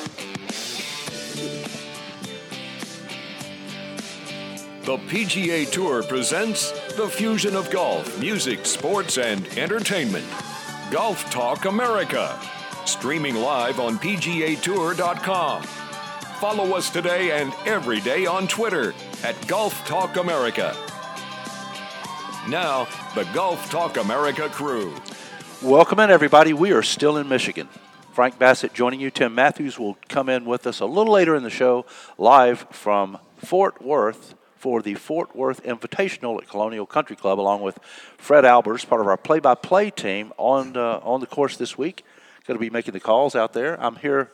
The PGA Tour presents the fusion of golf, music, sports, and entertainment. Golf Talk America. Streaming live on PGAtour.com. Follow us today and every day on Twitter at Golf Talk America. Now, the Golf Talk America crew. Welcome in, everybody. We are still in Michigan. Frank Bassett joining you. Tim Matthews will come in with us a little later in the show, live from Fort Worth for the Fort Worth Invitational at Colonial Country Club, along with Fred Albers, part of our play-by-play team on the course this week. Going to be making the calls out there. I'm here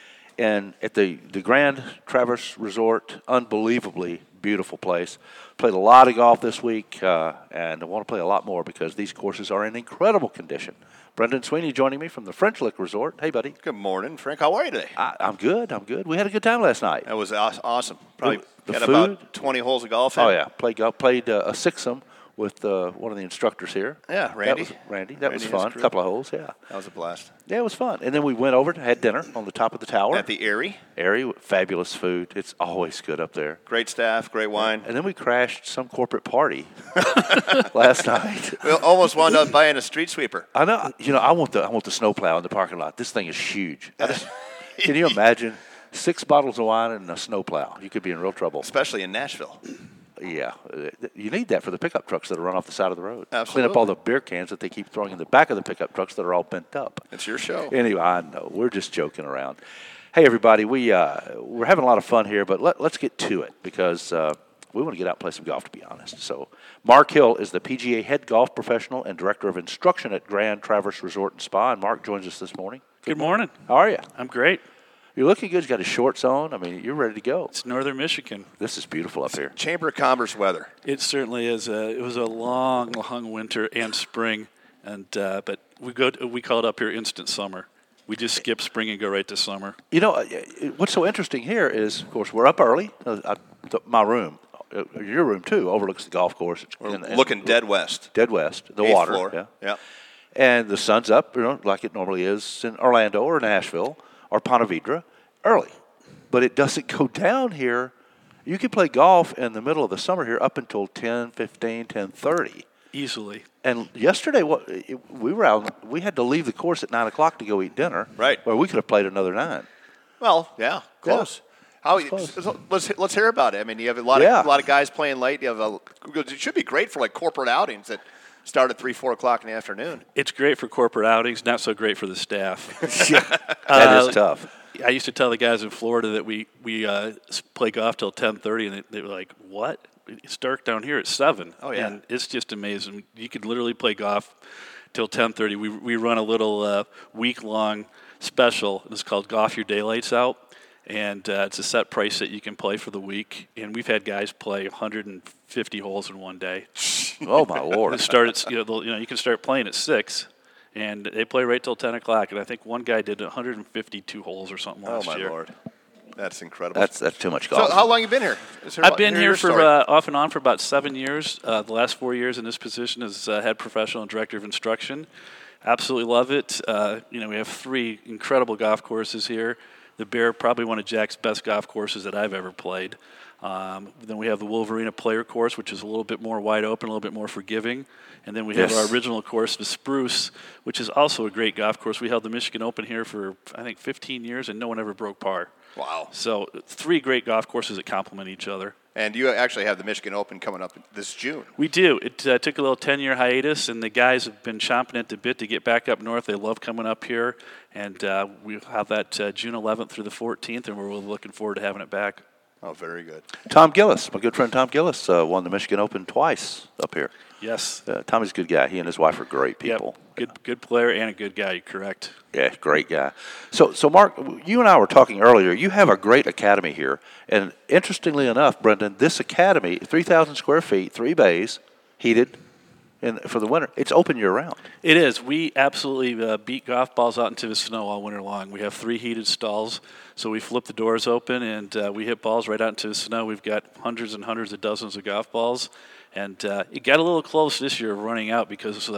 at the Grand Traverse Resort, unbelievably beautiful place. Played a lot of golf this week, and I want to play a lot more because these courses are in incredible condition. Brendan Sweeney joining me from the French Lick Resort. Hey, buddy. Good morning, Frank. How are you today? I'm good. We had a good time last night. That was awesome. Probably the had food, about 20 holes of golf in. Oh, yeah. Played a sixsome with one of the instructors here. Yeah, Randy. That was fun. A couple of holes, yeah. That was a blast. Yeah, it was fun. And then we went over and had dinner on the top of the tower. At the Erie. Erie, fabulous food. It's always good up there. Great staff, great wine. And then we crashed some corporate party last night. We almost wound up buying a street sweeper. I know. I want the snowplow in the parking lot. This thing is huge. Can you imagine 6 bottles of wine and a snowplow? You could be in real trouble. Especially in Nashville. Yeah, you need that for the pickup trucks that run off the side of the road. Absolutely. Clean up all the beer cans that they keep throwing in the back of the pickup trucks that are all bent up. It's your show. Anyway, I know. We're just joking around. Hey, everybody, we're having a lot of fun here, but let's get to it because we want to get out and play some golf, to be honest. So Mark Hill is the PGA head golf professional and director of instruction at Grand Traverse Resort and Spa, and Mark joins us this morning. Good morning. How are you? I'm great. You're looking good. You got his shorts on. I mean, you're ready to go. It's northern Michigan. This is beautiful up here. Chamber of Commerce weather. It certainly is. It was a long winter and spring, and but we call it up here instant summer. We just skip spring and go right to summer. You know, what's so interesting here is, of course, we're up early. My room, your room too, overlooks the golf course. We're looking dead west. Dead west, the 8th water. Floor. Yeah. And the sun's up, like it normally is in Orlando or Nashville or Ponte Vedra early. But it doesn't go down here. You can play golf in the middle of the summer here up until 10:15, 10:30. Easily. And yesterday, we were out. We had to leave the course at 9 o'clock to go eat dinner. Right. Where we could have played another 9. Well, yeah, close. Let's hear about it. I mean, you have a lot of guys playing late. It should be great for like corporate outings that start at 3, 4 o'clock in the afternoon. It's great for corporate outings, not so great for the staff. That is tough. I used to tell the guys in Florida that we play golf till 10:30, and they were like, "What? It's dark down here at 7." Oh yeah, and it's just amazing. You could literally play golf till 10:30. We run a little week-long special. It's called Golf Your Daylights Out, and it's a set price that you can play for the week. And we've had guys play 150 holes in one day. Oh my Lord! It started, you can start playing at 6. And they play right till 10 o'clock. And I think one guy did 152 holes or something last year. Oh, my Lord. That's incredible. That's too much golf. So how long have you been here? I've been here for off and on for about 7 years. The last 4 years in this position as head professional and director of instruction. Absolutely love it. We have 3 incredible golf courses here. The Bear, probably one of Jack's best golf courses that I've ever played. Then we have the Wolverina Player Course, which is a little bit more wide open, a little bit more forgiving. And then we have our original course, the Spruce, which is also a great golf course. We held the Michigan Open here for, I think, 15 years, and no one ever broke par. Wow. So 3 great golf courses that complement each other. And you actually have the Michigan Open coming up this June. We do. It took a little 10-year hiatus, and the guys have been chomping at the bit to get back up north. They love coming up here, and we have that June 11th through the 14th, and we're really looking forward to having it back. Oh, very good. Tom Gillis, my good friend Tom Gillis, won the Michigan Open twice up here. Yes. Tommy's a good guy. He and his wife are great people. Yep. Good player and a good guy, you're correct. Yeah, great guy. So Mark, you and I were talking earlier. You have a great academy here. And interestingly enough, Brendan, this academy, 3,000 square feet, 3 bays, heated, And for the winter, it's open year-round. It is. We absolutely beat golf balls out into the snow all winter long. We have 3 heated stalls, so we flip the doors open, and we hit balls right out into the snow. We've got hundreds and hundreds of dozens of golf balls. And it got a little close this year running out because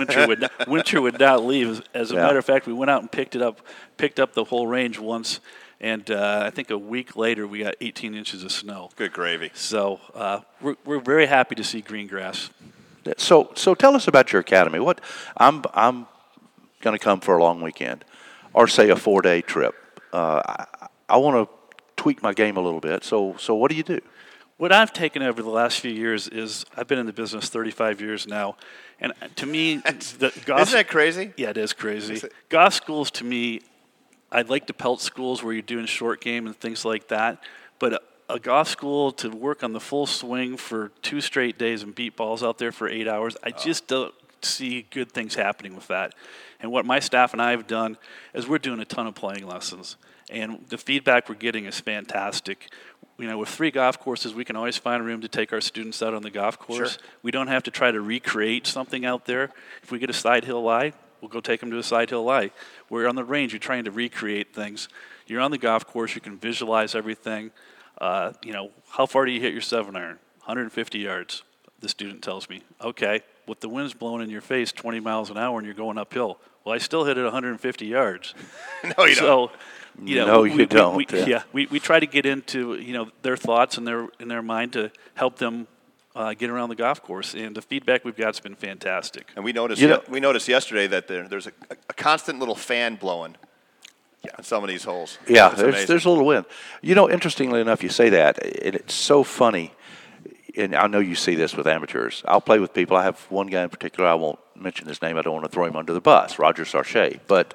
winter would not leave. As a matter of fact, we went out and picked up the whole range once, and I think a week later we got 18 inches of snow. Good gravy. So we're very happy to see green grass. So tell us about your academy. What I'm going to come for a long weekend, or say a 4-day trip. I want to tweak my game a little bit. So what do you do? What I've taken over the last few years is I've been in the business 35 years now, and to me, isn't that crazy? Yeah, it is crazy. Golf schools, to me, I like the pelt schools where you're doing short game and things like that, but a golf school to work on the full swing for 2 straight days and beat balls out there for 8 hours, I just don't see good things happening with that. And what my staff and I have done is we're doing a ton of playing lessons, and the feedback we're getting is fantastic. With 3 golf courses, we can always find room to take our students out on the golf course. Sure. We don't have to try to recreate something out there. If we get a side hill lie, we'll go take them to a side hill lie. We're on the range, you're trying to recreate things. You're on the golf course, you can visualize everything. How far do you hit your 7-iron? 150 yards, the student tells me. Okay, with the wind's blowing in your face 20 miles an hour and you're going uphill. Well, I still hit it 150 yards. No, you don't. No, you don't. We try to get into their thoughts and their mind to help them get around the golf course, and the feedback we've got has been fantastic. And we noticed yesterday that there's a constant little fan blowing on some of these holes. Yeah, there's a little wind. Interestingly enough, you say that, and it's so funny. And I know you see this with amateurs. I'll play with people. I have one guy in particular. I won't mention his name. I don't want to throw him under the bus, Roger Sarche. But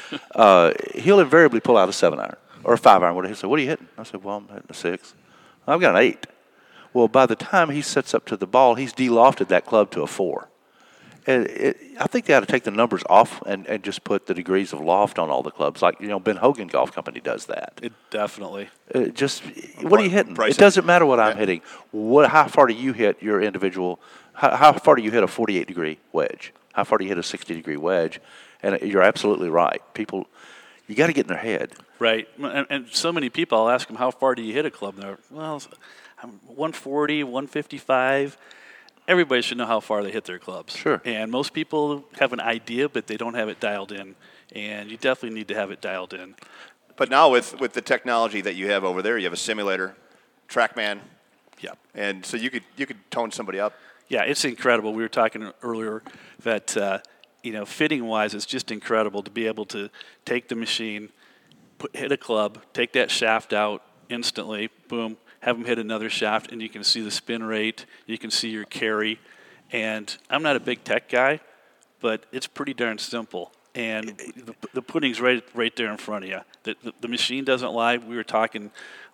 he'll invariably pull out a 7-iron or a 5-iron. He'll say, "What are you hitting?" I said, "Well, I'm hitting a 6. I've got an 8. Well, by the time he sets up to the ball, he's de-lofted that club to a 4. And I think they ought to take the numbers off and just put the degrees of loft on all the clubs. Like, Ben Hogan Golf Company does that. It definitely. What are you hitting? It doesn't matter what I'm hitting. How far do you hit your individual? How far do you hit a 48-degree wedge? How far do you hit a 60-degree wedge? And you're absolutely right. People, you got to get in their head. Right. And so many people, I'll ask them, how far do you hit a club? And they're, well, I'm 140, 155. Everybody should know how far they hit their clubs. Sure. And most people have an idea, but they don't have it dialed in. And you definitely need to have it dialed in. But now with the technology that you have over there, you have a simulator, TrackMan. Yeah. And so you could tone somebody up. Yeah, it's incredible. We were talking earlier that, fitting-wise, it's just incredible to be able to take the machine, hit a club, take that shaft out instantly, boom, have them hit another shaft, and you can see the spin rate, you can see your carry. And I'm not a big tech guy, but it's pretty darn simple. And the pudding's right there in front of you. The machine doesn't lie. We were talking,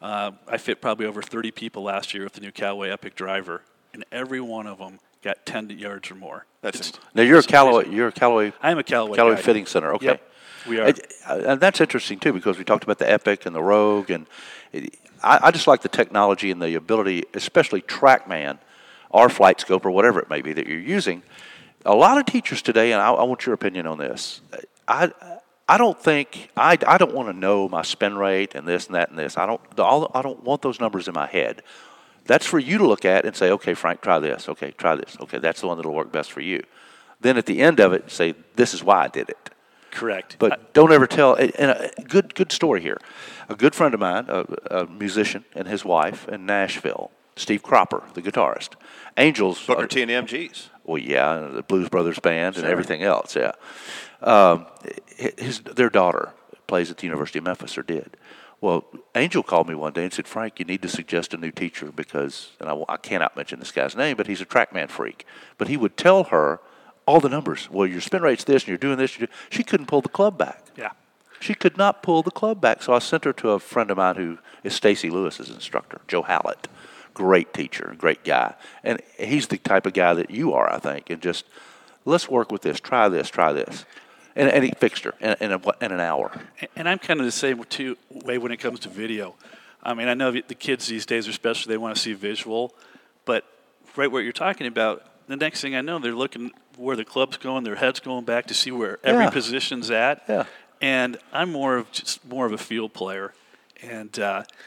I fit probably over 30 people last year with the new Callaway Epic driver, and every one of them got 10 yards or more. Now you're a Callaway. I'm a Callaway guy. Fitting Center. Okay. Yep, we are. And that's interesting too, because we talked about the Epic and the Rogue, and I just like the technology and the ability, especially TrackMan or Flight Scope or whatever it may be that you're using. A lot of teachers today, and I want your opinion on this. I don't want to know my spin rate and this and that and this. I don't want those numbers in my head. That's for you to look at and say, okay, Frank, try this. Okay, try this. Okay, that's the one that'll work best for you. Then at the end of it, say, this is why I did it. Correct. But don't ever tell. And a good story here. A good friend of mine, a musician, and his wife in Nashville, Steve Cropper, the guitarist. Angels. Booker T and the MGs. Well, yeah, the Blues Brothers Band and everything else, yeah. Their daughter plays at the University of Memphis, or did. Well, Angel called me one day and said, Frank, you need to suggest a new teacher because, and I cannot mention this guy's name, but he's a TrackMan freak. But he would tell her all the numbers. Well, your spin rate's this, and you're doing this. She couldn't pull the club back. Yeah. She could not pull the club back. So I sent her to a friend of mine who is Stacy Lewis's instructor, Joe Hallett. Great teacher, great guy. And he's the type of guy that you are, I think. And just, let's work with this, try this. And he fixed her in an hour. And I'm kind of the same way when it comes to video. I mean, I know the kids these days, especially, they want to see visual. But right what you're talking about, the next thing I know, they're looking where the club's going, their head's going back to see where every position's at. Yeah. And I'm more of a field player. And,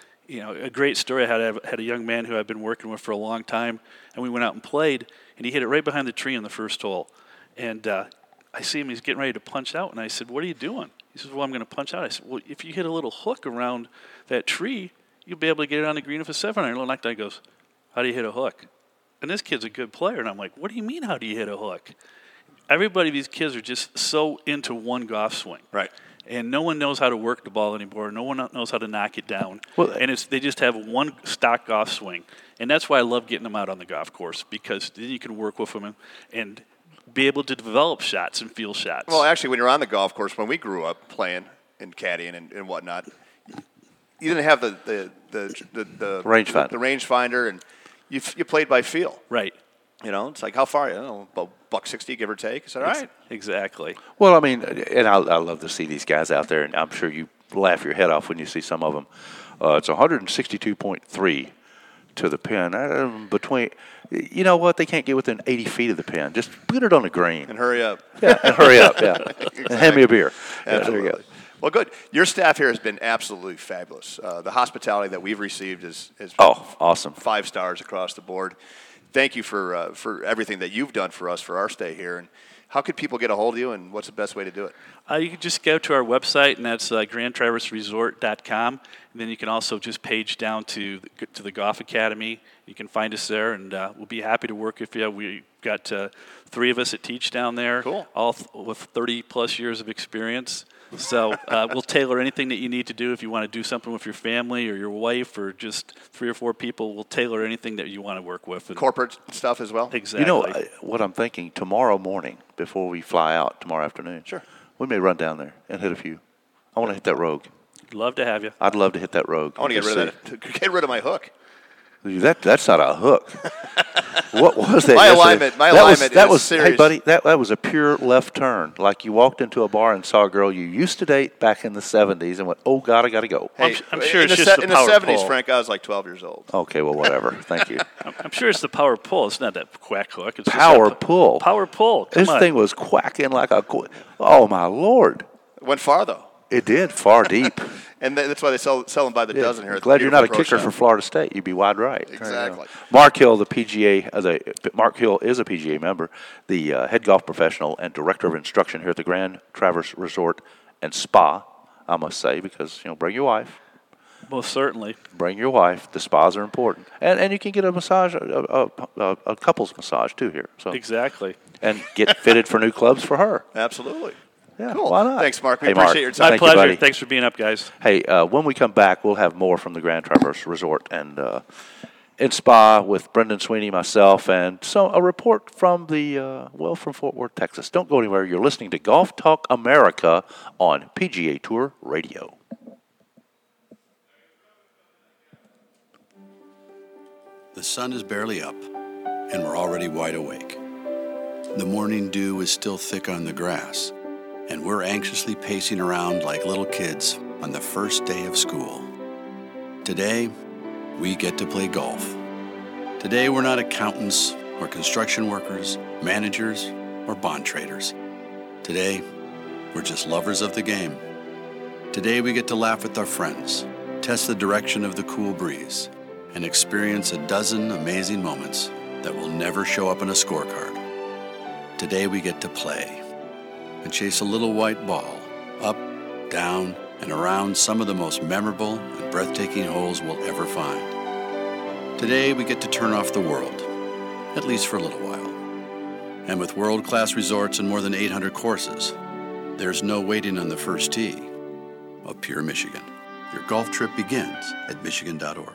a great story. I had a young man who I've been working with for a long time, and we went out and played, and he hit it right behind the tree in the first hole. And I see him, he's getting ready to punch out, and I said, "What are you doing?" He says, "Well, I'm going to punch out." I said, "Well, if you hit a little hook around that tree, you'll be able to get it on the green with a 7-iron. Little neck guy goes, "How do you hit a hook?" And this kid's a good player. And I'm like, "What do you mean, how do you hit a hook?" Everybody, these kids are just so into one golf swing. Right. And no one knows how to work the ball anymore. No one knows how to knock it down. Well, and they just have one stock golf swing. And that's why I love getting them out on the golf course, because then you can work with them and be able to develop shots and feel shots. Well, actually, when you're on the golf course, when we grew up playing and caddying and whatnot, you didn't have the rangefinder. The rangefinder, and you played by feel. Right. It's like, how far? I don't know, about $160, give or take. Is that right? Exactly. Well, I mean, and I love to see these guys out there, and I'm sure you laugh your head off when you see some of them. It's 162.3 to the pin. Between, you know what? They can't get within 80 feet of the pin. Just put it on the green. And hurry up. Yeah, and hurry up, yeah. Exactly. And hand me a beer. Absolutely. Yeah, there you go. Well, good. Your staff here has been absolutely fabulous. The hospitality that we've received is awesome. 5 stars across the board. Thank you for everything that you've done for us for our stay here. And how could people get a hold of you, and what's the best way to do it? You can just go to our website, and that's grandtraverseresort.com. And then you can also just page down to the Golf Academy. You can find us there, and we'll be happy to work with you. We've got 3 of us that teach down there, cool. All with 30-plus years of experience. So we'll tailor anything that you need to do. If you want to do something with your family or your wife or just 3 or 4 people, we'll tailor anything that you want to work with. And corporate stuff as well? Exactly. You know, what I'm thinking, tomorrow morning, before we fly out tomorrow afternoon, sure, we may run down there and hit a few. I want to hit that rogue. Love to have you. I'd love to hit that rogue. I want to get rid of my hook. That's not a hook. What was that? My alignment is serious. Hey, buddy, that was a pure left turn. Like you walked into a bar and saw a girl you used to date back in the 70s and went, "Oh, God, I got to go." Hey, I'm sure it's just the in power the 70s, pull. Frank, I was like 12 years old. Okay, well, whatever. Thank you. I'm sure it's the power pull. It's not that quack hook. It's power pull. Power pull. Come this on. thing was quacking like a... Oh, my Lord. It went far, though. It did, far deep. And that's why they sell them by the dozen here. Glad you're not a kicker for Florida State. You'd be wide right. Exactly. Mark Hill, Mark Hill is a PGA member, the head golf professional and director of instruction here at the Grand Traverse Resort and Spa. I must say, because bring your wife. Most certainly. Bring your wife. The spas are important, and you can get a massage, a couples massage too here. So exactly. And get fitted for new clubs for her. Absolutely. Yeah, cool. Why not? Thanks, Mark. We appreciate your time. My pleasure. Buddy. Thanks for being up, guys. Hey, when we come back, we'll have more from the Grand Traverse Resort and Spa with Brendan Sweeney, myself, and a report from from Fort Worth, Texas. Don't go anywhere. You're listening to Golf Talk America on PGA Tour Radio. The sun is barely up, and we're already wide awake. The morning dew is still thick on the grass, and we're anxiously pacing around like little kids on the first day of school. Today, we get to play golf. Today, we're not accountants or construction workers, managers, or bond traders. Today, we're just lovers of the game. Today, we get to laugh with our friends, test the direction of the cool breeze, and experience a dozen amazing moments that will never show up in a scorecard. Today, we get to play and chase a little white ball up, down, and around some of the most memorable and breathtaking holes we'll ever find. Today, we get to turn off the world, at least for a little while. And with world-class resorts and more than 800 courses, there's no waiting on the first tee of Pure Michigan. Your golf trip begins at Michigan.org.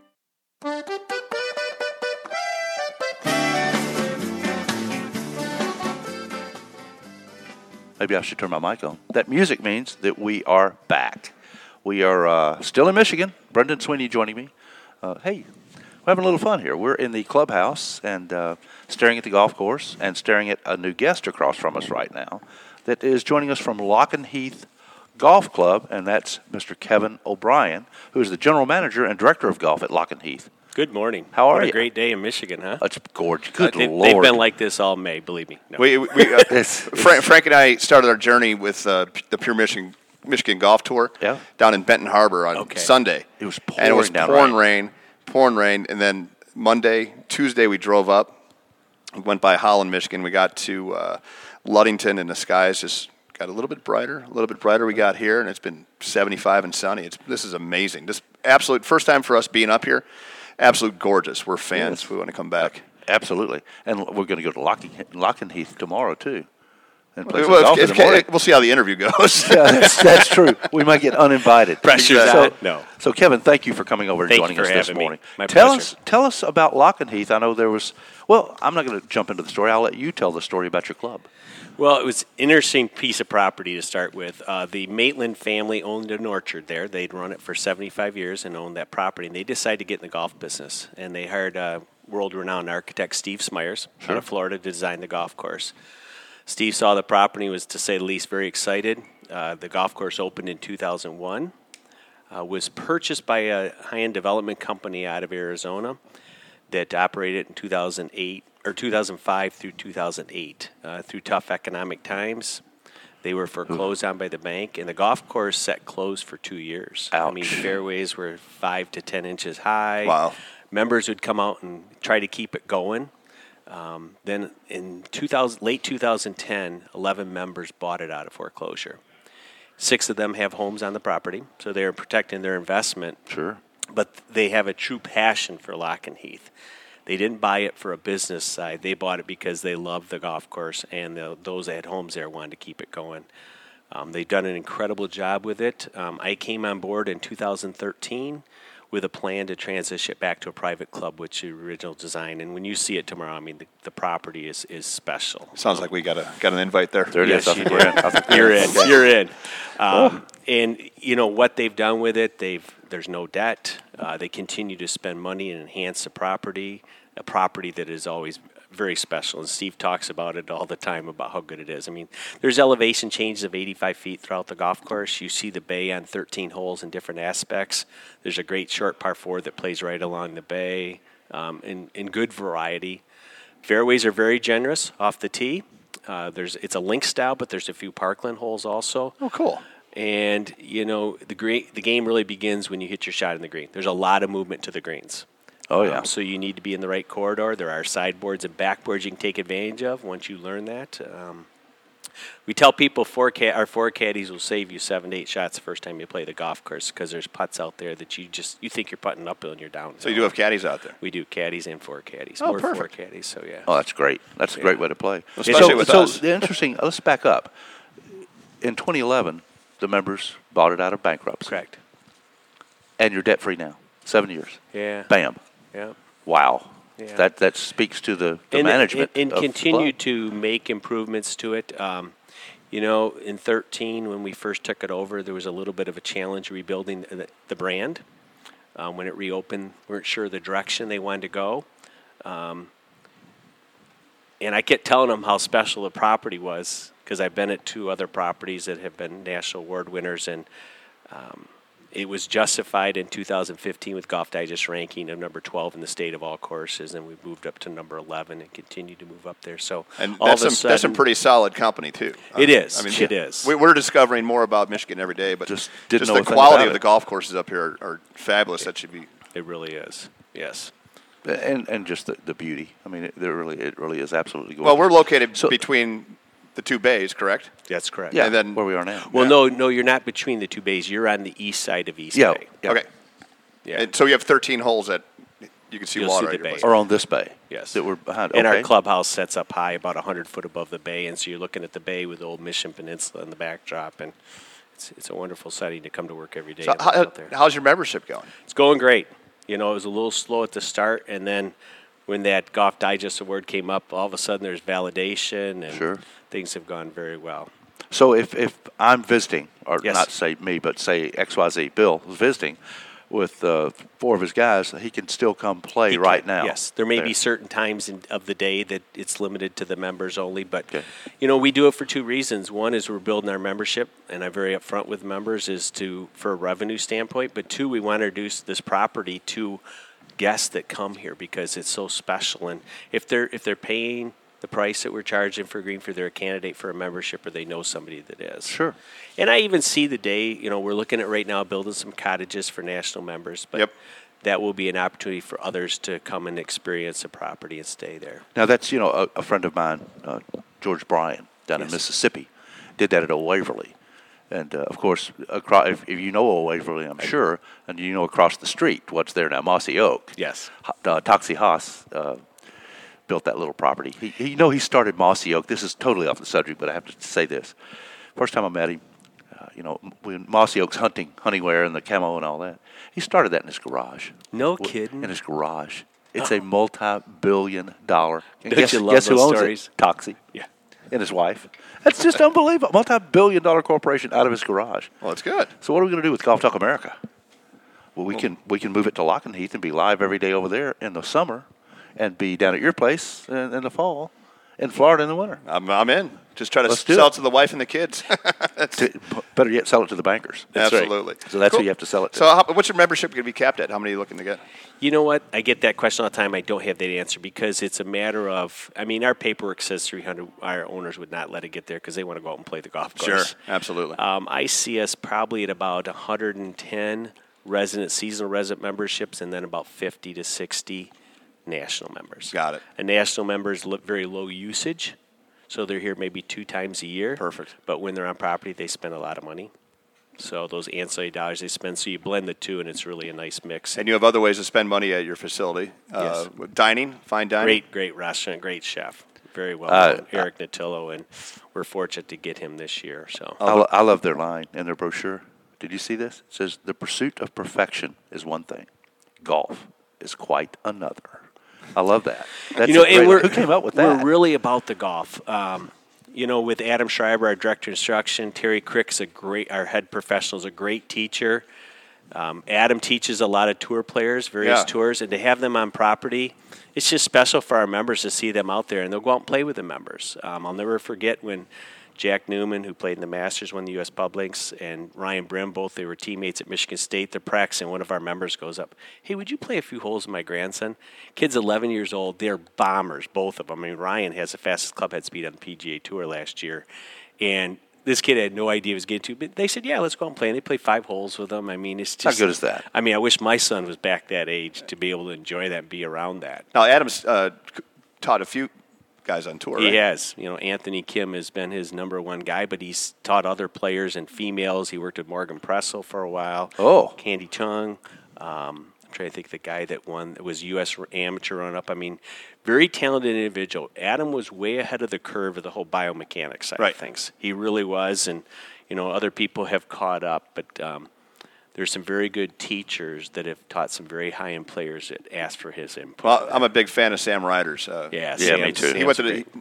Maybe I should turn my mic on. That music means that we are back. We are still in Michigan. Brendan Sweeney joining me. Hey, we're having a little fun here. We're in the clubhouse and staring at the golf course and staring at a new guest across from us right now that is joining us from Locken Heath Golf Club, and that's Mr. Kevin O'Brien, who is the general manager and director of golf at Locken Heath. Good morning. How are you? What a great day in Michigan, huh? It's gorgeous. Good Lord. They've been like this all May, believe me. No. Frank and I started our journey with the Pure Michigan Golf Tour down in Benton Harbor on Sunday. It was pouring and it was down pouring rain. And then Tuesday, we drove up. We went by Holland, Michigan. We got to Ludington, and the skies just got a little bit brighter. We got here, and it's been 75 and sunny. This is amazing. This absolute first time for us being up here. Absolute gorgeous. We're fans. We want to come back. Absolutely. And we're going to go to Lockenheath tomorrow, too. We'll see how the interview goes. Yeah, that's true. We might get uninvited. Pressure's out. No. So, Kevin, thank you for coming over and joining us this morning. Tell us about Lockenheath. I know there was – well, I'm not going to jump into the story. I'll let you tell the story about your club. Well, it was an interesting piece of property to start with. The Maitland family owned an orchard there. They'd run it for 75 years and owned that property. And they decided to get in the golf business. And they hired world-renowned architect Steve Smyers out of Florida to design the golf course. Steve saw the property, was to say the least very excited. The golf course opened in 2001. Was purchased by a high-end development company out of Arizona that operated in 2005 through 2008. Through tough economic times, they were foreclosed on by the bank, and the golf course set closed for 2 years. Ouch. I mean, the fairways were 5 to 10 inches high. Wow. Members would come out and try to keep it going. Then in late 2010, 11 members bought it out of foreclosure. 6 of them have homes on the property, so they're protecting their investment. Sure. But they have a true passion for Lockenheath. They didn't buy it for a business side. They bought it because they loved the golf course, and those that had homes there wanted to keep it going. They've done an incredible job with it. I came on board in 2013 with a plan to transition it back to a private club, which is the original design. And when you see it tomorrow, I mean, the property is special. Sounds like we got an invite there. There it is. You're in. You're in. And you know what they've done with it. There's no debt. They continue to spend money and enhance the property, a property that is always very special. And Steve talks about it all the time about how good it is. I mean, there's elevation changes of 85 feet throughout the golf course. You see the bay on 13 holes in different aspects. There's a great short par 4 that plays right along the bay in good variety. Fairways are very generous off the tee. It's a link style, but there's a few parkland holes also. Oh, cool. And, you know, the game really begins when you hit your shot in the green. There's a lot of movement to the greens. Oh, yeah. So you need to be in the right corridor. There are sideboards and backboards you can take advantage of once you learn that. We tell people our 4 caddies will save you 7 to 8 shots the first time you play the golf course because there's putts out there that you think you're putting uphill and you're down. So you do have caddies out there? We do caddies and 4 caddies. Oh, More perfect. 4 caddies, so yeah. Oh, that's great. That's a great way to play. Especially with us. So interesting. Let's back up. In 2011, the members bought it out of bankruptcy. Correct. And you're debt-free now. 7 years. Yeah. Bam. Yeah. Wow. Yeah. That speaks to the management and of continue the club. to make improvements to it. You know, in 2013, when we first took it over, there was a little bit of a challenge rebuilding the brand. When it reopened, we weren't sure the direction they wanted to go. And I kept telling them how special the property was because I've been at 2 other properties that have been national award winners, and it was justified in 2015 with Golf Digest ranking of number 12 in the state of all courses, and we moved up to number 11 and continued to move up there. So, and that's some pretty solid company too. It is. It is. We're discovering more about Michigan every day, but just the quality of the golf courses up here are fabulous. That should be. It really is. Yes. And just the beauty. I mean, it really is absolutely gorgeous. Well, we're located between the 2 bays, correct? That's correct. Yeah, and then where we are now. Well, no, you're not between the 2 bays. You're on the east side of East Bay. Yeah. Okay. Yeah. And so you have 13 holes that you can see You'll water see at the your bay. place. Or on this bay. Yes. That we're behind. And okay. our clubhouse sets up high, about 100 foot above the bay, and so you're looking at the bay with the old Mission Peninsula in the backdrop, and it's a wonderful setting to come to work every day. So out there. how's your membership going? It's going great. You know, it was a little slow at the start, and then when that Golf Digest award came up, all of a sudden there's validation, and things have gone very well. So if I'm visiting, or Yes. not say me, but say XYZ, Bill is visiting with 4 of his guys, he can still come play right now. Yes, there may be certain times of the day that it's limited to the members only, but you know, we do it for 2 reasons. One is we're building our membership, and I'm very upfront with members, is for a revenue standpoint. But 2, we want to introduce this property to guests that come here because it's so special. And if they're paying the price that we're charging for Greenfield, they're a candidate for a membership, or they know somebody that is. Sure. And I even see the day, we're looking at right now building some cottages for national members, but that will be an opportunity for others to come and experience the property and stay there. Now, that's, a friend of mine, George Bryan, down in Mississippi, did that at Old Waverly. And, of course, if you know Old Waverly, I'm sure, and you know across the street what's there now, Mossy Oak. Yes. Toxie Haas built that little property. He started Mossy Oak. This is totally off the subject, but I have to say this. First time I met him, when Mossy Oak's hunting wear and the camo and all that, he started that in his garage. No kidding. In his garage. It's a multi-billion-dollar. Don't you love guess who those owns stories? it? Toxie. Yeah. And his wife. That's just unbelievable. Multi-billion-dollar corporation out of his garage. Well, that's good. So what are we going to do with Golf Talk America? Well, we can move it to Lockheath and be live every day over there in the summer, and be down at your place in the fall, in Florida in the winter. I'm in. Just try to sell it to the wife and the kids. Better yet, sell it to the bankers. Absolutely. Right. So that's who you have to sell it to. So what's your membership going to be capped at? How many are you looking to get? You know what? I get that question all the time. I don't have that answer because it's a matter of, our paperwork says 300. Our owners would not let it get there because they want to go out and play the golf course. Sure, absolutely. I see us probably at about 110 seasonal resident memberships, and then about 50 to 60 national members. Got it. And national members look very low usage, so they're here maybe 2 times a year. Perfect. But when they're on property, they spend a lot of money. So those ancillary dollars they spend, so you blend the two, and it's really a nice mix. And you have other ways to spend money at your facility. Yes. Dining, fine dining. Great restaurant, great chef. Very well, Eric Natillo, and we're fortunate to get him this year. So I love their line and their brochure. Did you see this? It says, the pursuit of perfection is one thing. Golf is quite another. I love that. That's who came up with that? We're really about the golf. With Adam Schreiber, our director of instruction, Terry Crick's our head professional, is a great teacher. Adam teaches a lot of tour players, various tours, and to have them on property, it's just special for our members to see them out there, and they'll go out and play with the members. I'll never forget when Jack Newman, who played in the Masters, won the U.S. Publics, and Ryan Brim, they were teammates at Michigan State. They're practicing. One of our members goes up, "Hey, would you play a few holes with my grandson?" Kid's 11 years old. They're bombers, both of them. Ryan has the fastest club head speed on the PGA Tour last year, and this kid had no idea he was getting to. But they said, "Yeah, let's go out and play." And they played 5 holes with him. It's just how good is that? I wish my son was back that age to be able to enjoy that and be around that. Now, Adam's taught a few guys on tour, right? He has. Anthony Kim has been his number one guy, but he's taught other players and females. He worked with Morgan Pressel for a while. Oh. Candy Chung. I'm trying to think the guy that won. It was U.S. amateur run-up. Very talented individual. Adam was way ahead of the curve of the whole biomechanics side of things. He really was, and, other people have caught up, but there's some very good teachers that have taught some very high-end players that asked for his input. Well, I'm a big fan of Sam Ryder's. Me too. He went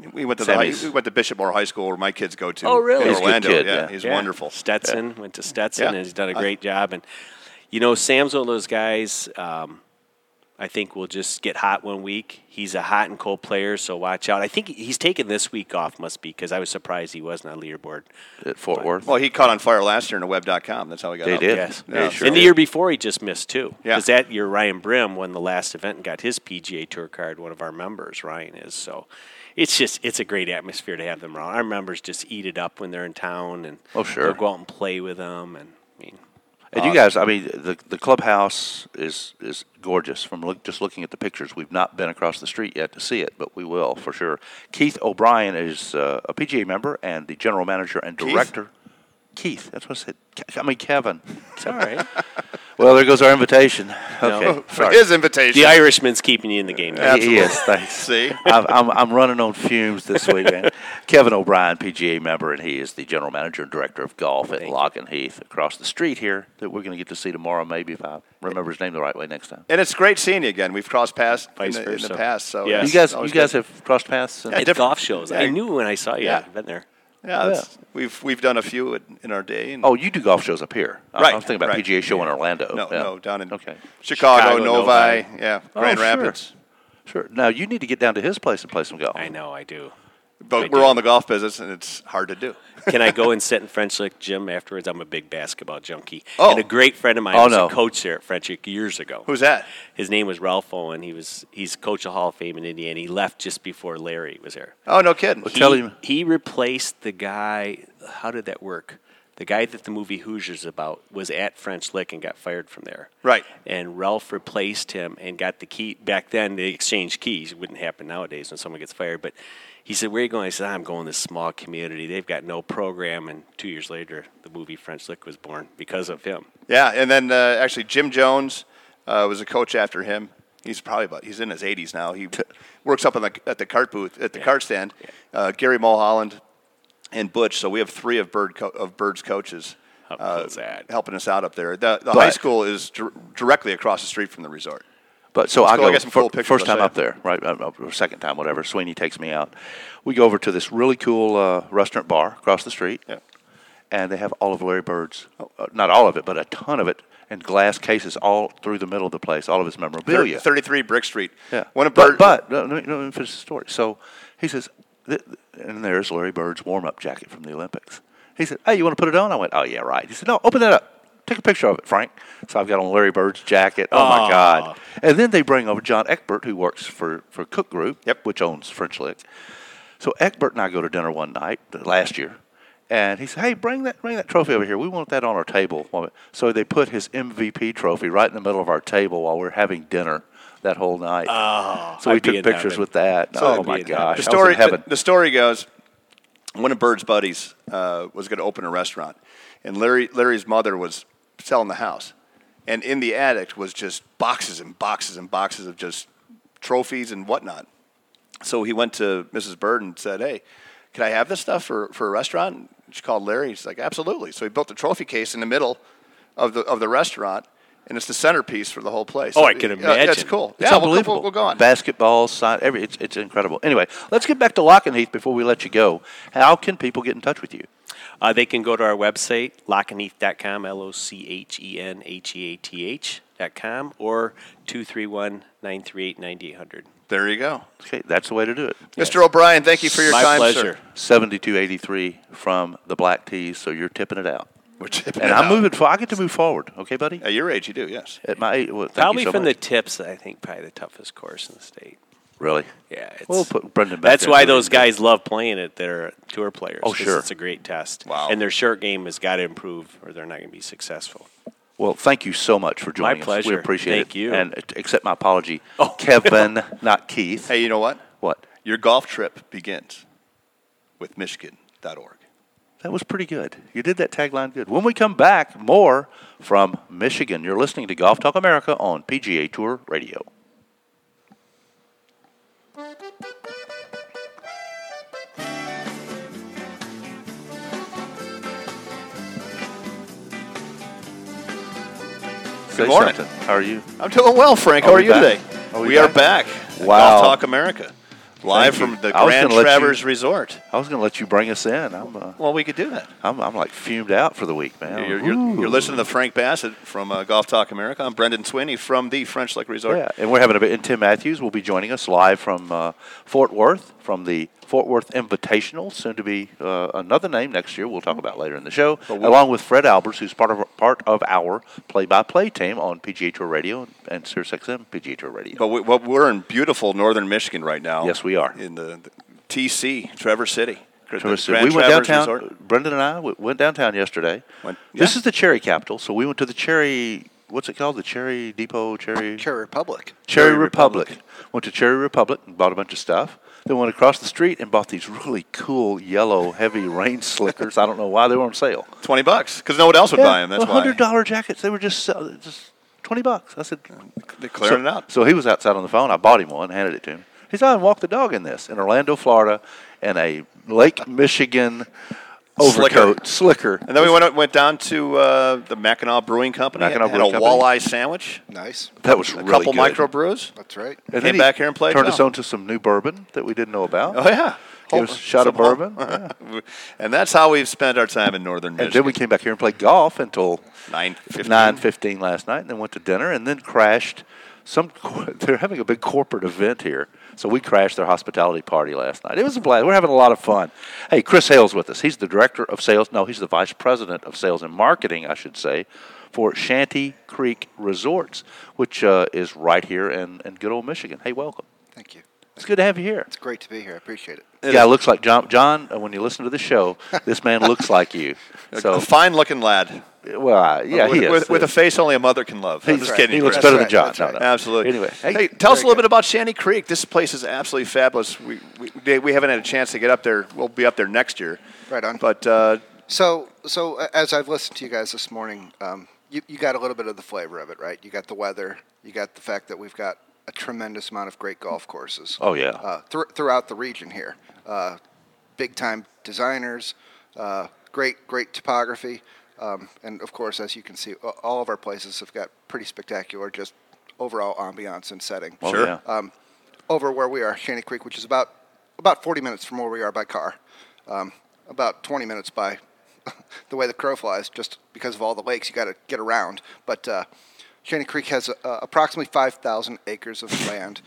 to Bishop Moore High School, where my kids go to. Oh, really? In He's a good Orlando. kid, He's wonderful. Stetson went to Stetson, and he's done a great job. And Sam's one of those guys. I think we'll just get hot one week. He's a hot and cold player, so watch out. I think he's taken this week off, must be, because I was surprised he wasn't on leaderboard. At Fort Worth? Well, he caught on fire last year in the web.com. That's how he got up. They did. Yes. Yeah. Sure And the did. year before, he just missed, too. Yeah. Because that year, Ryan Brim won the last event and got his PGA Tour card, one of our members, Ryan is. So it's a great atmosphere to have them around. Our members just eat it up when they're in town, and they'll go out and play with them. And you guys, the clubhouse is gorgeous. From just looking at the pictures, we've not been across the street yet to see it, but we will for sure. Keith O'Brien is a PGA member and the general manager and director. Keith, that's what I said. Kevin. It's all right. Well, there goes our invitation. Okay, For his invitation. The Irishman's keeping you in the game now. He is. Thanks. See? I'm running on fumes this week, man. Kevin O'Brien, PGA member, and he is the general manager and director of golf at Lockheath across the street here that we're going to get to see tomorrow, maybe, if I remember his name the right way next time. And it's great seeing you again. We've crossed paths in Vice the versa. past. So Yeah. You guys have crossed paths? At golf shows. I knew when I saw you. Yeah. I've been there. Yeah, we've done a few in our day. And Oh, you do golf shows up here. Right, I'm thinking about right. PGA show in Orlando. No, down in Okay. Chicago, Novi, Novi. Grand sure. Rapids. Sure. Now, you need to get down to his place and play some golf. I know, I do. But we're all in the golf business, and it's hard to do. Can I go and sit in French Lick Gym afterwards? I'm a big basketball junkie. Oh. And a great friend of mine was a coach there at French Lick years ago. Who's that? His name was Ralph Owen. He's coach of Hall of Fame in Indiana. He left just before Larry was there. Oh, no kidding. He replaced the guy. How did that work? The guy that the movie Hoosiers about was at French Lick and got fired from there. Right. And Ralph replaced him and got the key. Back then, they exchanged keys. It wouldn't happen nowadays when someone gets fired. But he said, "Where are you going?" I said, "I'm going to this small community. They've got no program." And 2 years later, the movie French Lick was born because of him. Yeah, and then actually Jim Jones was a coach after him. He's he's in his 80s now. He works up at the cart booth, at the cart stand. Yeah. Gary Mulholland and Butch. So we have 3 of Bird's coaches helping us out up there. The high school is directly across the street from the resort. But so I get go some cool pictures, first time up there, right? Or second time, whatever. Sweeney takes me out. We go over to this really cool restaurant bar across the street, and they have all of Larry Bird's, not all of it, but a ton of it, in glass cases all through the middle of the place, all of his memorabilia. 33 Brick Street. Yeah. But let me finish the story. So he says, and there's Larry Bird's warm-up jacket from the Olympics. He said, "Hey, you want to put it on?" I went, "Oh, yeah, right." He said, "No, open that up. Take a picture of it, Frank." So I've got on Larry Bird's jacket. Oh, my God. And then they bring over John Eckbert, who works for Cook Group, which owns French Lick. So Eckbert and I go to dinner one night last year, and he said, "Hey, bring that trophy over here. We want that on our table." So they put his MVP trophy right in the middle of our table while we're having dinner that whole night. So we took pictures with that. Oh, my gosh. The story goes, one of Bird's buddies was going to open a restaurant, and Larry's mother was selling the house. And in the attic was just boxes and boxes and boxes of just trophies and whatnot. So he went to Mrs. Bird and said, "Hey, can I have this stuff for a restaurant?" And she called Larry. He's like, "Absolutely." So he built a trophy case in the middle of the restaurant, and it's the centerpiece for the whole place. Oh, I can imagine. That's cool. It's unbelievable. We'll go on. Basketball, it's incredible. Anyway, let's get back to Lockheath before we let you go. How can people get in touch with you? They can go to our website, lockandheath.com, LOCHENHEATH.com, or 231-938-9800. There you go. Okay, that's the way to do it. Mr. O'Brien, thank you for your time, My pleasure. sir. 7283 from the Black Tees, so you're tipping it out. We're tipping and it I'm out. moving forward. I get to move forward. Okay, buddy? At your age, you do, yes. At my age, well, probably so from much. the tips, I think probably the toughest course in the state. Really? Yeah. We'll put Brendan back That's there. why those guys love playing it. They're tour players. Oh, sure. It's a great test. Wow. And their short game has got to improve or they're not going to be successful. Well, thank you so much for joining My pleasure. us. We appreciate it. Thank you. And accept my apology, Kevin, not Keith. Hey, you know what? What? Your golf trip begins with Michigan.org. That was pretty good. You did that tagline good. When we come back, more from Michigan. You're listening to Golf Talk America on PGA Tour Radio. Good morning. How are you? I'm doing well, Frank. How are you today? We are back. Wow. Golf Talk America. Live from the Grand Traverse Resort. I was going to let you bring us in. Well, we could do that. I'm like fumed out for the week, man. You're listening to Frank Bassett from Golf Talk America. I'm Brendan Sweeney from the French Lick Resort. Yeah, and we're having a bit. And Tim Matthews will be joining us live from Fort Worth, from the Fort Worth Invitational, soon to be another name next year. We'll talk about later in the show, along with Fred Albers, who's part of our play-by-play team on PGA Tour Radio and SiriusXM PGA Tour Radio. But we're in beautiful northern Michigan right now. Yes, we are in the TC, Traverse City. We went downtown. Resort. Brendan and I went downtown yesterday. This is the cherry capital, so we went to the cherry. What's it called? The Cherry Depot, Cherry Republic. Cherry Republic. Went to Cherry Republic and bought a bunch of stuff. Then went across the street and bought these really cool yellow heavy rain slickers. I don't know why they were on sale. $20 because no one else would buy them. That's why. $100 jackets. They were just $20. I said, they're clearing it out. So he was outside on the phone. I bought him one, handed it to him. He said, "I walked the dog in this in Orlando, Florida, in a Lake Michigan overcoat slicker." And then we went down to the Mackinac Brewing Company. Had a walleye sandwich. Nice. That was really good. A couple micro brews. That's right. And came back here and played. Turned us on to some new bourbon that we didn't know about. Oh yeah. Give us a shot of bourbon. Yeah. And that's how we've spent our time in northern Michigan. And then we came back here and played golf until 9:15 last night, and then went to dinner, and then crashed. They're having a big corporate event here, So we crashed their hospitality party last night. It was a blast. We're having a lot of fun. Hey, Chris Hale's with us. He's the director of sales. No, he's the vice president of sales and marketing, I should say, for Shanty Creek Resorts, which is right here in good old Michigan. Hey, welcome. Thank you. It's good to have you here. It's great to be here. I appreciate it. Yeah, it looks like John, when you listen to the show, this man looks like you. So A fine-looking lad. Well, yeah, he is. With a face only a mother can love. I'm just kidding. He looks Chris. better than John. That's right. No. Absolutely. Anyway, hey, tell us a little bit about Shanty Creek. This place is absolutely fabulous. We haven't had a chance to get up there. We'll be up there next year. Right on. But So as I've listened to you guys this morning, you got a little bit of the flavor of it, right? You got the weather. You got the fact that we've got a tremendous amount of great golf courses. Oh, yeah. Throughout the region here. Big-time designers, great topography. And, of course, as you can see, all of our places have got pretty spectacular just overall ambiance and setting. Oh, Sure. Yeah. Over where we are, Shanty Creek, which is about 40 minutes from where we are by car, about 20 minutes by the way the crow flies, just because of all the lakes you got to get around. But Shanty Creek has approximately 5,000 acres of land.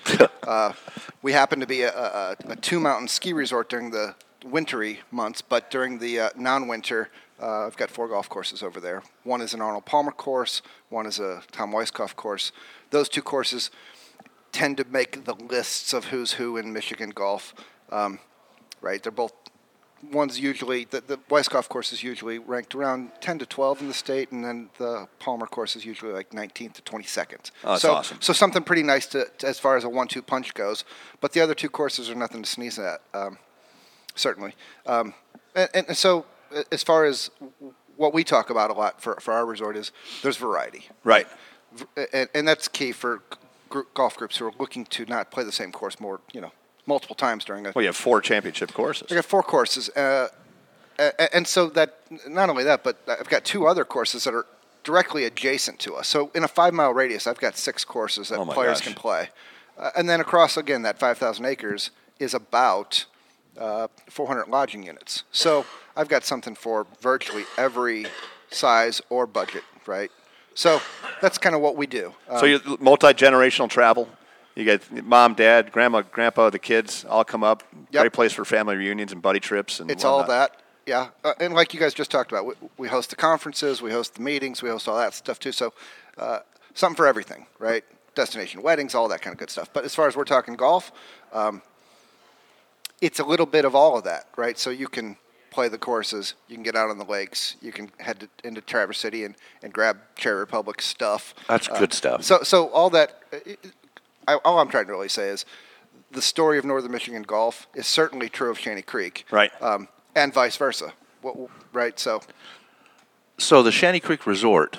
We happen to be a two-mountain ski resort during the wintry months, but during the non-winter, I've got 4 golf courses over there. One is an Arnold Palmer course. One is a Tom Weiskopf course. Those 2 courses tend to make the lists of who's who in Michigan golf. Right? They're both. One's usually the Weiskopf course is usually ranked around 10 to 12 in the state, and then the Palmer course is usually like 19th to 22nd. Oh, that's awesome. So something pretty nice to as far as a 1-2 punch goes. But the other 2 courses are nothing to sneeze at, certainly. And so as far as what we talk about a lot for our resort is there's variety. Right. And that's key for golf groups who are looking to not play the same course multiple times during a. Well, you have 4 championship courses. I got 4 courses, and so that not only that, but I've got 2 other courses that are directly adjacent to us. So in a 5-mile radius, I've got 6 courses that players can play, and then across again that 5,000 acres is about 400 lodging units. So I've got something for virtually every size or budget, right? So that's kind of what we do. So you multi-generational travel. You get mom, dad, grandma, grandpa, the kids all come up. Yep. Great place for family reunions and buddy trips. And it's whatnot. all that, yeah. And like you guys just talked about, we host the conferences, we host the meetings, we host all that stuff too. So something for everything, right? Destination weddings, all that kind of good stuff. But as far as we're talking golf, it's a little bit of all of that, right? So you can play the courses, you can get out on the lakes, you can head into Traverse City and grab Cherry Republic stuff. That's good stuff. So all that. All I'm trying to really say is the story of Northern Michigan golf is certainly true of Shanty Creek. Right. And vice versa. Right. So the Shanty Creek Resort,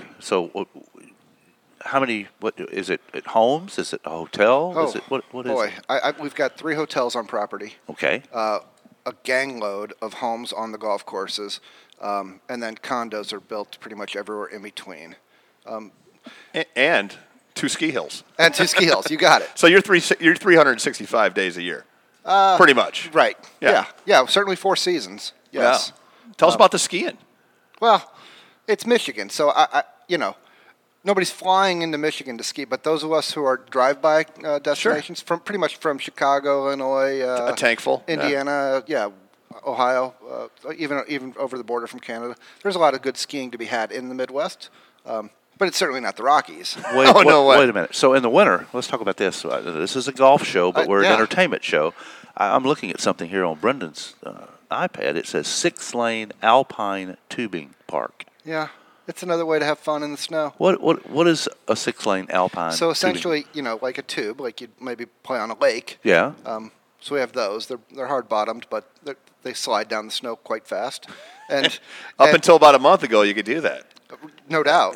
how many, what is it, homes? Is it a hotel? Oh, is it, what is boy, it? we've got 3 hotels on property. Okay. A gang load of homes on the golf courses. And then condos are built pretty much everywhere in between. And 2 ski hills. And 2 ski hills. You got it. So you're 365 days a year. Pretty much. Right. Yeah. Yeah. Certainly 4 seasons. Yes. Yeah. Tell us about the skiing. Well, it's Michigan, so I nobody's flying into Michigan to ski, but those of us who are drive-by destinations from pretty much from Chicago, Illinois, A tankful. Indiana, Ohio, even over the border from Canada. There's a lot of good skiing to be had in the Midwest. But it's certainly not the Rockies. Wait a minute. So in the winter, let's talk about this. This is a golf show, but we're an entertainment show. I'm looking at something here on Brendan's iPad. It says 6-lane Alpine Tubing Park. Yeah, it's another way to have fun in the snow. What is a 6-lane Alpine? So essentially, like a tube, like you'd maybe play on a lake. Yeah. So we have those. They're hard bottomed, but they slide down the snow quite fast. And until about a month ago, you could do that. No doubt.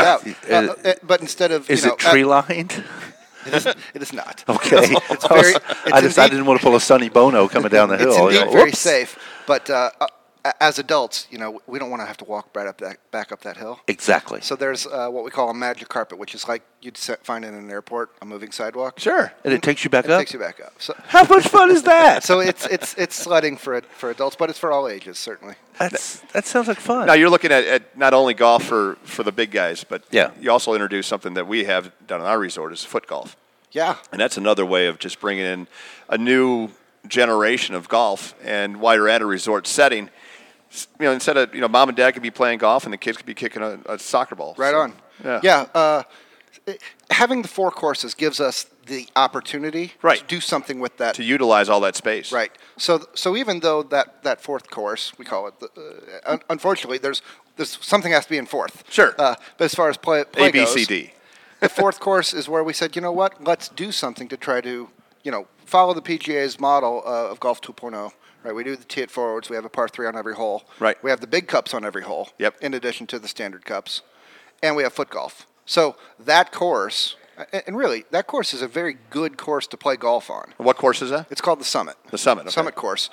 But instead of is it tree lined? It is not. Okay. I didn't want to pull a Sonny Bono coming down the hill. It's indeed very safe, but as adults, we don't want to have to walk back up that hill. Exactly. So there's what we call a magic carpet, which is like you'd find in an airport, a moving sidewalk. Sure. And it takes you back up? It takes you back up. So, how much fun is that? So it's sledding for adults, but it's for all ages, certainly. That sounds like fun. Now you're looking at not only golf for the big guys, but yeah. you also introduce something that we have done in our resort is foot golf. Yeah. And that's another way of just bringing in a new generation of golf. And while you're at a resort setting, instead of, mom and dad could be playing golf and the kids could be kicking a soccer ball. Right on. Yeah. Having the 4 courses gives us the opportunity to do something with that. To utilize all that space. Right. So even though that 4th course, we call it, unfortunately, there's something has to be in 4th. Sure. But as far as play A, B, goes, C, D. The 4th course is where we said, you know what, let's do something to try to, follow the PGA's model of Golf 2.0. Right, we do the tee it forwards. We have a par 3 on every hole. Right. We have the big cups on every hole. Yep. In addition to the standard cups, and we have foot golf. So that course, and really, that course is a very good course to play golf on. What course is that? It's called the Summit. The Summit. Okay. Summit course.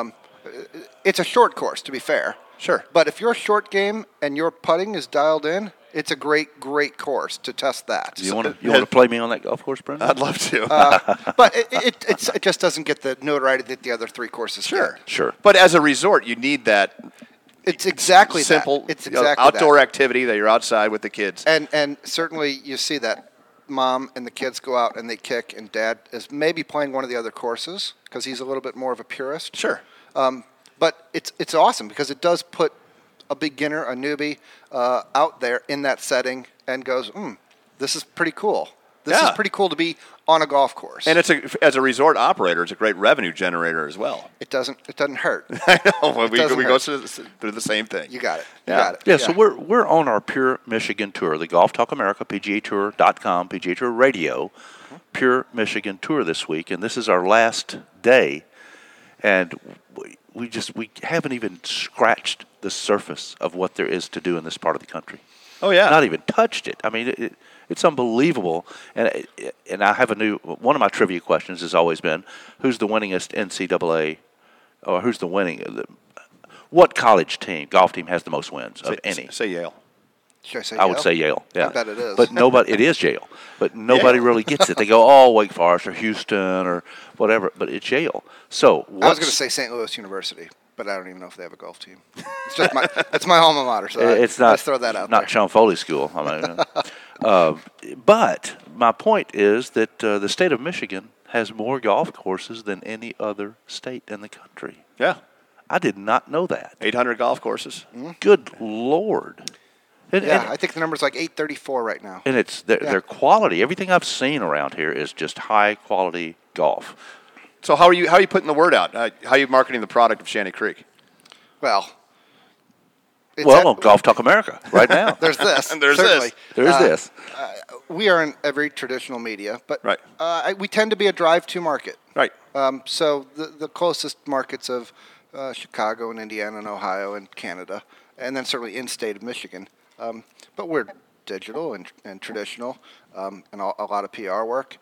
It's a short course, to be fair. Sure. But if your short game and your putting is dialed in, it's a great course to test that. You want to play me on that golf course, Brendan? I'd love to. But it just doesn't get the notoriety that the other 3 courses get. Sure. But as a resort, you need that. It's exactly simple, that. It's exactly outdoor that. activity that you're outside with the kids. And certainly you see that mom and the kids go out and they kick, and dad is maybe playing one of the other courses because he's a little bit more of a purist. Sure. But it's awesome because it does put a beginner, a newbie, out there in that setting and goes, this is pretty cool. This is pretty cool to be on a golf course. And as a resort operator, it's a great revenue generator as well. It doesn't hurt. I know. We doesn't go through the same thing. You got it. Yeah. You got it. Yeah, so we're on our Pure Michigan Tour, the Golf Talk America, PGAtour.com, PGA Tour Radio, Pure Michigan Tour this week, and this is our last day, and we haven't even scratched the surface of what there is to do in this part of the country. Oh yeah, not even touched it. I mean, it's unbelievable. And I have one of my trivia questions has always been, who's the winningest NCAA, or who's the what college team, golf team has the most wins of any? Say Yale. Should I say I would say Yale. Yeah, I bet it is. But it is Yale. But nobody really gets it. They go, Wake Forest or Houston or whatever. But it's Yale. So I was going to say St. Louis University, but I don't even know if they have a golf team. It's just that's my alma mater. So let's throw that out there. Not Sean Foley School. I mean, but my point is that the state of Michigan has more golf courses than any other state in the country. Yeah, I did not know that. 800 golf courses. Mm-hmm. Good Lord. I think the number's like 834 right now. And it's their quality. Everything I've seen around here is just high quality golf. So how are you putting the word out? How are you marketing the product of Shanty Creek? Well, on Golf Talk America right now. There's this. And there's certainly. this. We are in every traditional media, but right. We tend to be a drive-to market. Right. So the closest markets of Chicago and Indiana and Ohio and Canada, and then certainly in-state of Michigan. But we're digital and traditional, and a lot of PR work.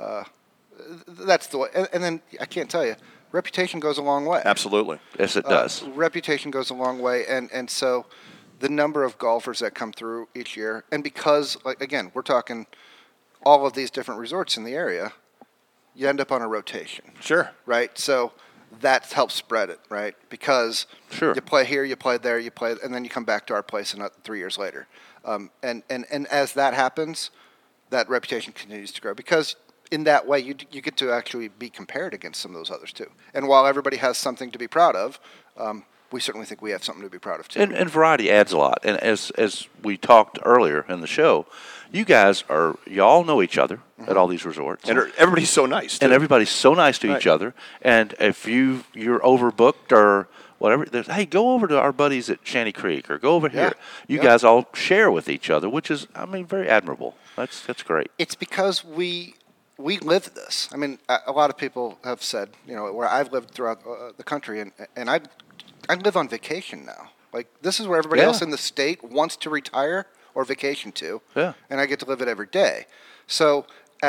That's the way. And then I can't tell you, reputation goes a long way. Absolutely. Yes, it does. Reputation goes a long way, and so the number of golfers that come through each year, and because, again, we're talking all of these different resorts in the area, you end up on a rotation. Sure. Right? So that helps spread it, right? Because you play here, you play there, and then you come back to our place 3 years later. And as that happens, that reputation continues to grow because in that way you get to actually be compared against some of those others too. And while everybody has something to be proud of, we certainly think we have something to be proud of too. And variety adds a lot. And as we talked earlier in the show, y'all know each other at all these resorts. And everybody's so nice, too. And everybody's so nice to each other. And if you're overbooked or whatever, hey, go over to our buddies at Shanty Creek or go over here. You guys all share with each other, which is, very admirable. That's great. It's because we live this. A lot of people have said, where I've lived throughout the country, and I live on vacation now. Like, this is where everybody else in the state wants to retire or vacation to, and I get to live it every day. So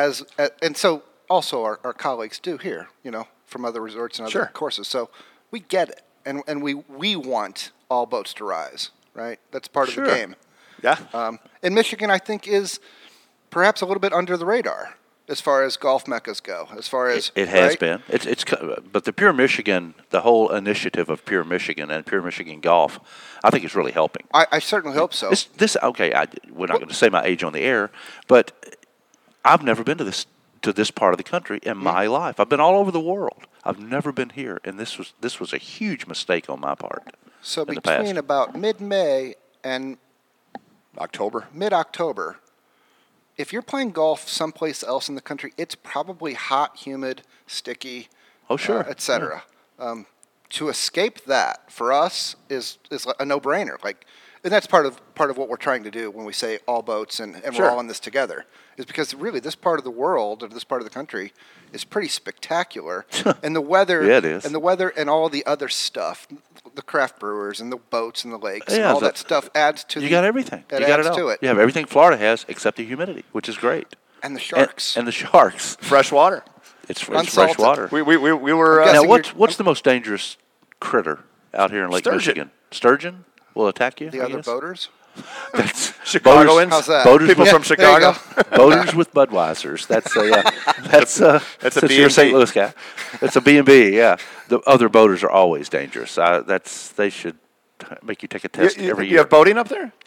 so also our colleagues do here, from other resorts and other courses. So we get it, and we want all boats to rise, right? That's part of the game. Yeah. And Michigan, I think, is perhaps a little bit under the radar as far as golf meccas go. As far as it has been, but the Pure Michigan, the whole initiative of Pure Michigan and Pure Michigan Golf, I think is really helping. I certainly hope so. We're not going to say my age on the air, but I've never been to to this part of the country in my life. I've been all over the world. I've never been here, and this was a huge mistake on my part. So between about mid-May and mid-October, if you're playing golf someplace else in the country, it's probably hot, humid, sticky, etc. To escape that for us is a no-brainer. And that's part of what we're trying to do when we say all boats and we're all in this together. Is because really this part of the world or this part of the country is pretty spectacular, and the weather, it is. And the weather and all the other stuff, the craft brewers and the boats and the lakes and all that stuff adds to. You got everything. You got it all. to it. You have everything Florida has except the humidity, which is great. And the sharks. And the sharks. Fresh water. It's fresh water. We were. Now, what's the most dangerous critter out here in Lake Michigan? Sturgeon will attack you. The other boaters. That's Chicagoans. How's that? Boaters People from Chicago. Boaters with Budweisers. That's a since you're a St. Louis guy. It's a B&B. Yeah, the other boaters are always dangerous. They should make you take a test every year. You have boating up there?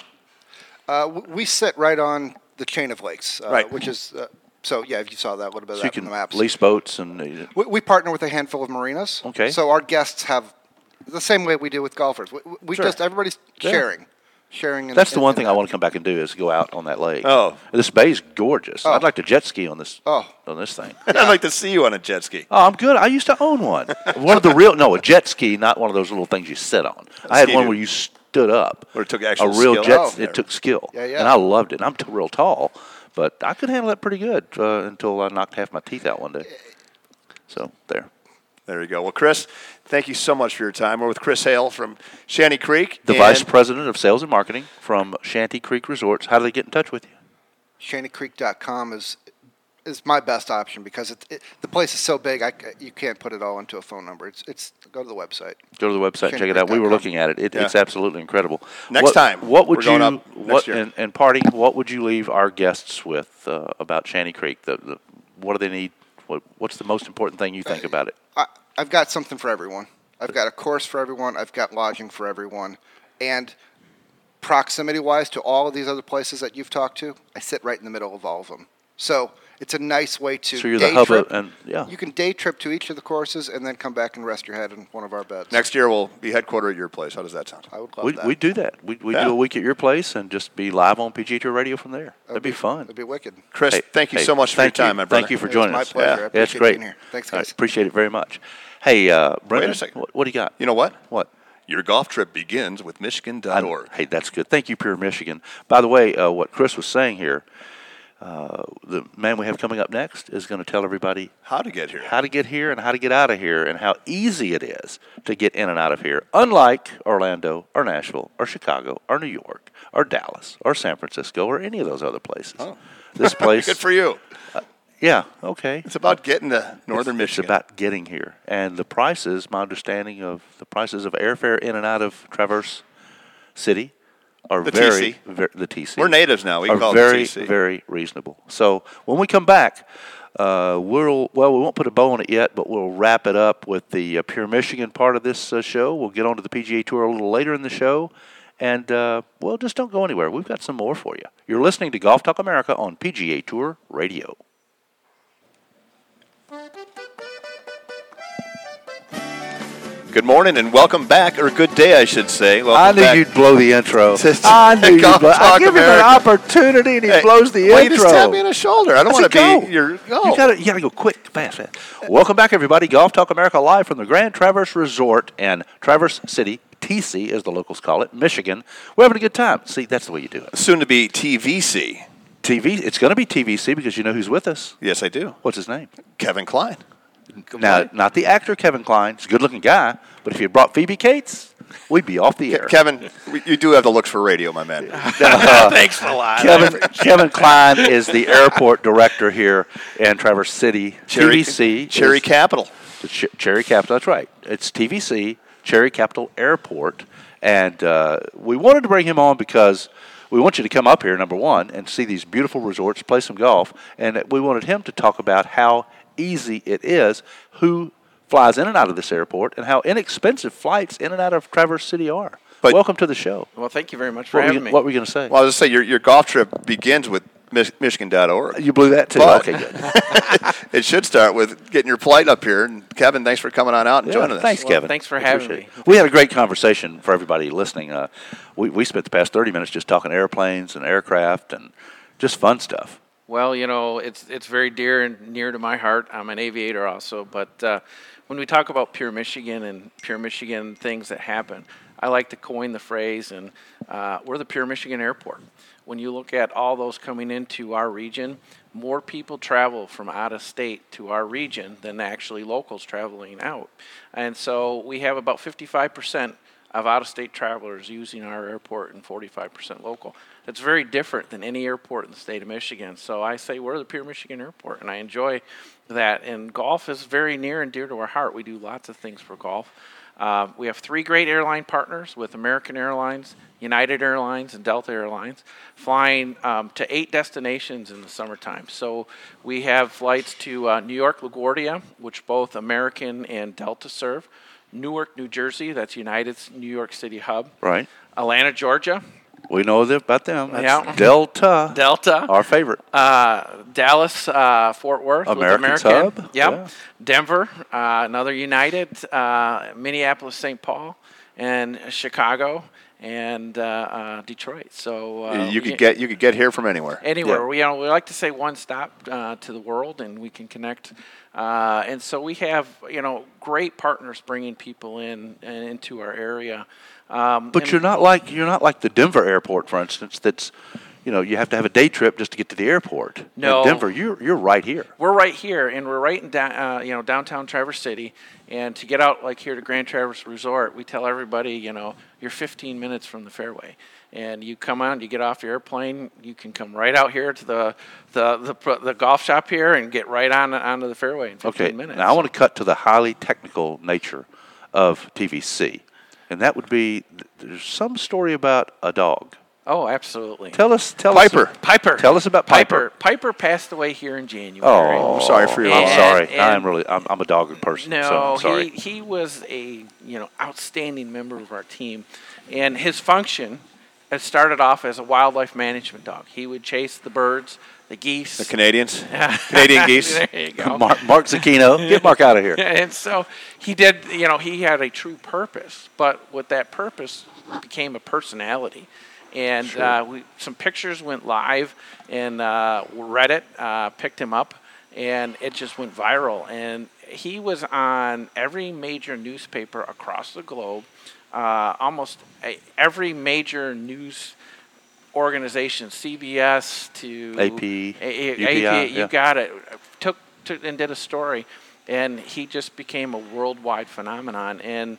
We sit right on the chain of lakes, right. Which is so yeah. If you saw that a little bit of So that you on the can maps. lease boats and. We partner with a handful of marinas. Okay. So our guests have the same way we do with golfers. We just everybody's sharing. That's the one thing I want to come back and do is go out on that lake. Oh. This bay's gorgeous. I'd like to jet ski on this thing. I'd like to see you on a jet ski. Oh, I'm good. I used to own one. A jet ski, not one of those little things you sit on. I had one where you stood up. Where it took actual skill. A real jet. Oh. It took skill. Yeah. And I loved it. I'm real tall, but I could handle that pretty good until I knocked half my teeth out one day. So there. There you go. Well, Chris, thank you so much for your time. We're with Chris Hale from Shanty Creek. The Vice President of Sales and Marketing from Shanty Creek Resorts. How do they get in touch with you? ShantyCreek.com is my best option because the place is so big you can't put it all into a phone number. It's go to the website. Go to the website and check it out. We were looking at it. It's absolutely incredible. Next time. What would we're you going up next year. And parting? What would you leave our guests with about Shanty Creek? What do they need? What's the most important thing you think about it? I've got something for everyone. I've got a course for everyone. I've got lodging for everyone. And proximity-wise to all of these other places that you've talked to, I sit right in the middle of all of them. So it's a nice way to So you're the hub trip. You can day trip to each of the courses and then come back and rest your head in one of our beds. Next year we'll be headquartered at your place. How does that sound? I would love that. We do that. We do a week at your place and just be live on PGA Tour Radio from there. That'd be fun. That'd be wicked. Chris, thank you so much for your time, my brother. Thank you for joining us. us. It's my pleasure. I appreciate it's great. being here. Thanks, guys. Appreciate it very much. Hey, Brendan, wait a second. What do you got? You know what? What? Your golf trip begins with Michigan.org. Hey, that's good. Thank you, Pure Michigan. By the way, what Chris was saying here, the man we have coming up next is going to tell everybody how to get here, and how to get out of here, and how easy it is to get in and out of here. Unlike Orlando or Nashville or Chicago or New York or Dallas or San Francisco or any of those other places. Oh. This place. Good for you. Yeah, okay. It's about getting to northern Michigan. It's about getting here. And the prices, my understanding of the prices of airfare in and out of Traverse City are the very, TC. The TC. We're natives now. We can call very, it the TC. very reasonable. So when we come back, we won't put a bow on it yet, but we'll wrap it up with the Pure Michigan part of this show. We'll get on to the PGA Tour a little later in the show. And, just don't go anywhere. We've got some more for you. You're listening to Golf Talk America on PGA Tour Radio. Good morning and welcome back, or good day, I should say. I knew you'd blow the intro. I knew you'd blow. I give him an opportunity, and he blows the intro. You just tap me on the shoulder. I don't want to be your. Go. You gotta go quick, fast. Welcome back, everybody. Golf Talk America live from the Grand Traverse Resort in Traverse City. TC, as the locals call it, Michigan. We're having a good time. See, that's the way you do it. Soon to be TVC. It's going to be TVC because you know who's with us. Yes, I do. What's his name? Kevin Klein. Now, not the actor Kevin Klein. He's a good-looking guy. But if you brought Phoebe Cates, we'd be off the air. Kevin, you do have the looks for radio, my man. Thanks a lot. Kevin Klein is the airport director here in Traverse City. TVC. Cherry Capital. Cherry Capital, that's right. It's TVC, Cherry Capital Airport. And we wanted to bring him on because we want you to come up here, number one, and see these beautiful resorts, play some golf. And we wanted him to talk about how easy it is, who flies in and out of this airport, and how inexpensive flights in and out of Traverse City are. But welcome to the show. Well, thank you very much for having me. What were you going to say? Well, I was going to say, your golf trip begins with Michigan.org. You blew that too. But Okay, good. it should start with getting your plight up here. And Kevin, thanks for coming on out and joining us. Thanks, Kevin. Thanks for having me. We had a great conversation for everybody listening. We spent the past 30 minutes just talking airplanes and aircraft and just fun stuff. Well, it's very dear and near to my heart. I'm an aviator also, but when we talk about Pure Michigan and Pure Michigan things that happen, I like to coin the phrase, and we're the Pure Michigan Airport. When you look at all those coming into our region, more people travel from out of state to our region than actually locals traveling out. And so we have about 55% of out-of-state travelers using our airport and 45% local. That's very different than any airport in the state of Michigan. So I say we're the Pure Michigan Airport, and I enjoy that. And golf is very near and dear to our heart. We do lots of things for golf. We have 3 great airline partners with American Airlines, United Airlines, and Delta Airlines, flying to 8 destinations in the summertime. So we have flights to New York LaGuardia, which both American and Delta serve. Newark, New Jersey, that's United's New York City hub. Right. Atlanta, Georgia. We know about them. That's Yeah. Delta. Our favorite. Dallas, Fort Worth. American's with American. hub. Yep. Yeah. Denver, another United. Minneapolis, St. Paul, and Chicago, and Detroit. So you could get here from anywhere. Anywhere. We like to say one stop to the world, and we can connect. And so we have great partners bringing people into our area. But you're not like the Denver airport, for instance. That's you have to have a day trip just to get to the airport. No, in Denver, you're right here. We're right here, and we're right in downtown Traverse City. And to get out like here to Grand Traverse Resort, we tell everybody you're 15 minutes from the fairway. And you come on, you get off your airplane, you can come right out here to the golf shop here and get right onto the fairway in 15 minutes. Now I want to cut to the highly technical nature of TVC, and that would be there's some story about a dog. Oh, absolutely. Tell us, Piper. Tell us about Piper. Piper passed away here in January. Oh, I'm sorry for your I'm loss. sorry. I'm a dog person. No, so I'm sorry. he was a outstanding member of our team, and his function. It started off as a wildlife management dog. He would chase the birds, the geese. The Canadians. Canadian geese. There you go. Mark Zucchino. Get Mark out of here. And so he did, he had a true purpose. But with that purpose became a personality. And some pictures went live, and Reddit picked him up, and it just went viral. And he was on every major newspaper across the globe. Almost every major news organization, CBS to AP, UPI, you got it. Took and did a story, and he just became a worldwide phenomenon. And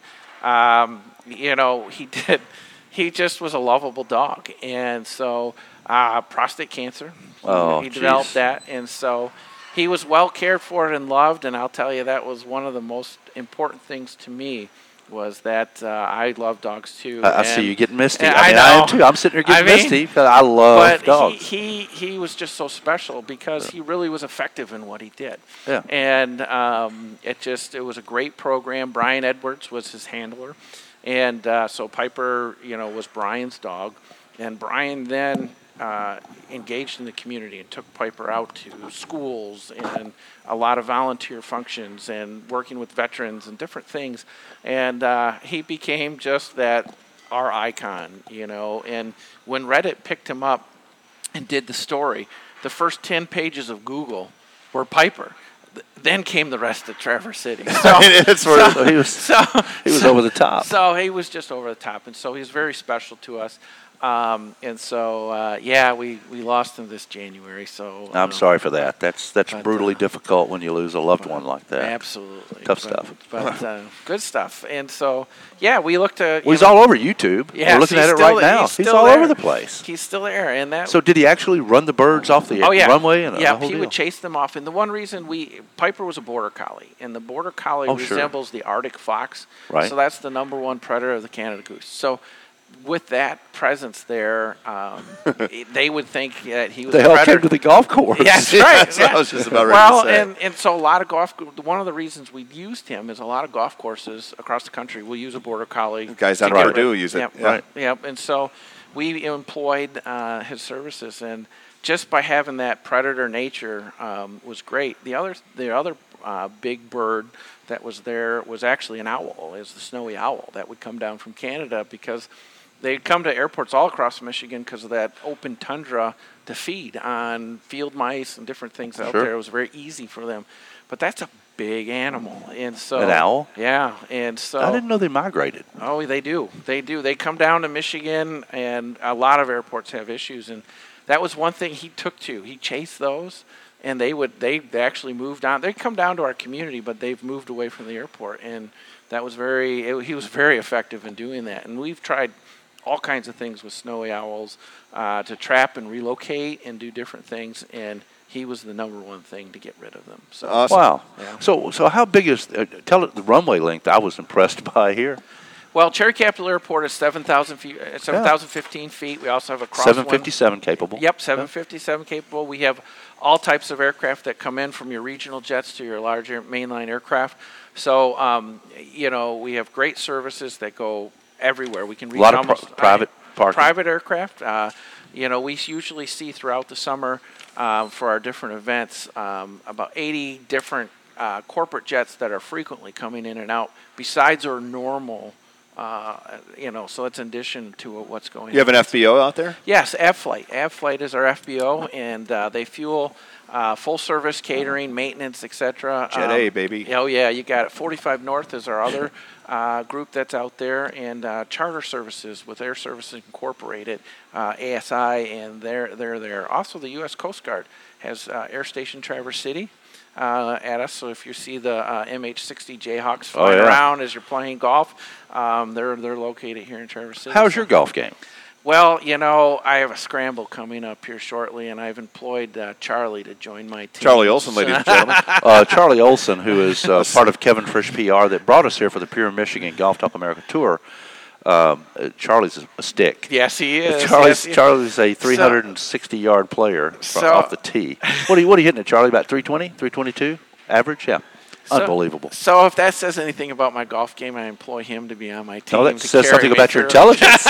he just was a lovable dog. And so prostate cancer, he developed that, and so he was well cared for and loved. And I'll tell you, that was one of the most important things to me. Was that I love dogs too. I see you getting misty. I am too. I'm sitting here getting misty because I love dogs. But he was just so special because he really was effective in what he did. Yeah. And it was a great program. Brian Edwards was his handler, and so Piper, was Brian's dog, and Brian then engaged in the community and took Piper out to schools and a lot of volunteer functions and working with veterans and different things. And he became just our icon, And when Reddit picked him up and did the story, the first 10 pages of Google were Piper. Then came the rest of Traverse City. So he was over the top. So he was just over the top, and so he was very special to us. And so, we lost him this January. So I'm sorry for that. That's brutally difficult when you lose a loved one like that. Absolutely. Tough stuff. But good stuff. And so, we looked at... he's all over YouTube. Yeah, we're looking at it right now. He's all over the place. He's still there. And so did he actually run the birds off the runway? And he would chase them off. And the one reason Piper was a border collie, and the border collie resembles the Arctic fox. Right. So that's the number one predator of the Canada goose. So with that presence there, they would think that he was they all came to the golf course. Yeah, that's right. That's what I was just about ready to say. And so a lot of one of the reasons we used him is a lot of golf courses across the country will use a border collie. Guys on Purdue use it. Yep, right. Yep. And so we employed his services, and just by having that predator nature was great. The other big bird that was there was actually an owl, is the snowy owl that would come down from Canada, because they'd come to airports all across Michigan because of that open tundra to feed on field mice and different things out there. It was very easy for them. But that's a big animal. And so an owl? Yeah. And so I didn't know they migrated. Oh, they do. They do. They come down to Michigan, and a lot of airports have issues. And that was one thing he took to. He chased those, and they actually moved on. They come down to our community, but they've moved away from the airport. And that was he was very effective in doing that. And we've tried all kinds of things with snowy owls to trap and relocate and do different things, and he was the number one thing to get rid of them. So awesome. Wow. Yeah. So how big is tell it the runway length? I was impressed by here. Well, Cherry Capital Airport is 7,000 feet, 7,015 feet. We also have a cross 757 capable. Yep, 757 capable. We have all types of aircraft that come in, from your regional jets to your larger mainline aircraft. So we have great services that go everywhere. We can reach a lot of almost private parking. Private aircraft. We usually see throughout the summer for our different events about 80 different corporate jets that are frequently coming in and out, besides our normal. So it's in addition to what's going on. You have an FBO out there? Yes, AvFlight. AvFlight is our FBO, and they fuel full service catering, maintenance, etc. Jet A, baby. Oh, yeah, you got it. 45 North is our other group that's out there, and charter services with Air Services Incorporated, ASI, and they're there. Also, the U.S. Coast Guard has Air Station Traverse City at us. So if you see the MH-60 Jayhawks flying around as you're playing golf, they're located here in Traverse City. How's your golf game? Well, I have a scramble coming up here shortly, and I've employed Charlie to join my team. Charlie Olson, ladies and gentlemen. Charlie Olson, who is part of Kevin Frisch PR that brought us here for the Pure Michigan Golf Talk America Tour. Charlie's a stick. Yes, he is. Charlie's a 360-yard player off the tee. What are you hitting at, Charlie? About 320, 322 average? Yeah. Unbelievable. So if that says anything about my golf game, I employ him to be on my team. No, that says something about your intelligence.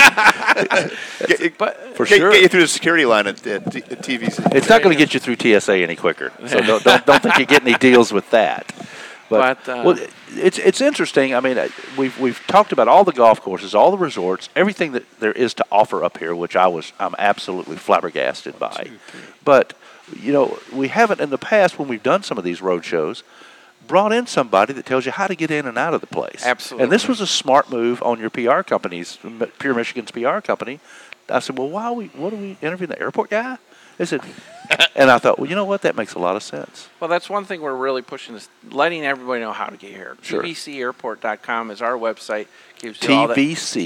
For sure. Get you through the security line at TVC. It's not going to get you through TSA any quicker. So don't think you get any deals with that. But it's interesting. I mean, we've talked about all the golf courses, all the resorts, everything that there is to offer up here, which I'm absolutely flabbergasted by. But we haven't in the past, when we've done some of these road shows, brought in somebody that tells you how to get in and out of the place. Absolutely. And this was a smart move on your PR company's, Pure Michigan's PR company. I said, well, what are we interviewing the airport guy? They said, and I thought, well, you know what? That makes a lot of sense. Well, that's one thing we're really pushing, is letting everybody know how to get here. Sure. TVCairport.com is our website. Gives you all that.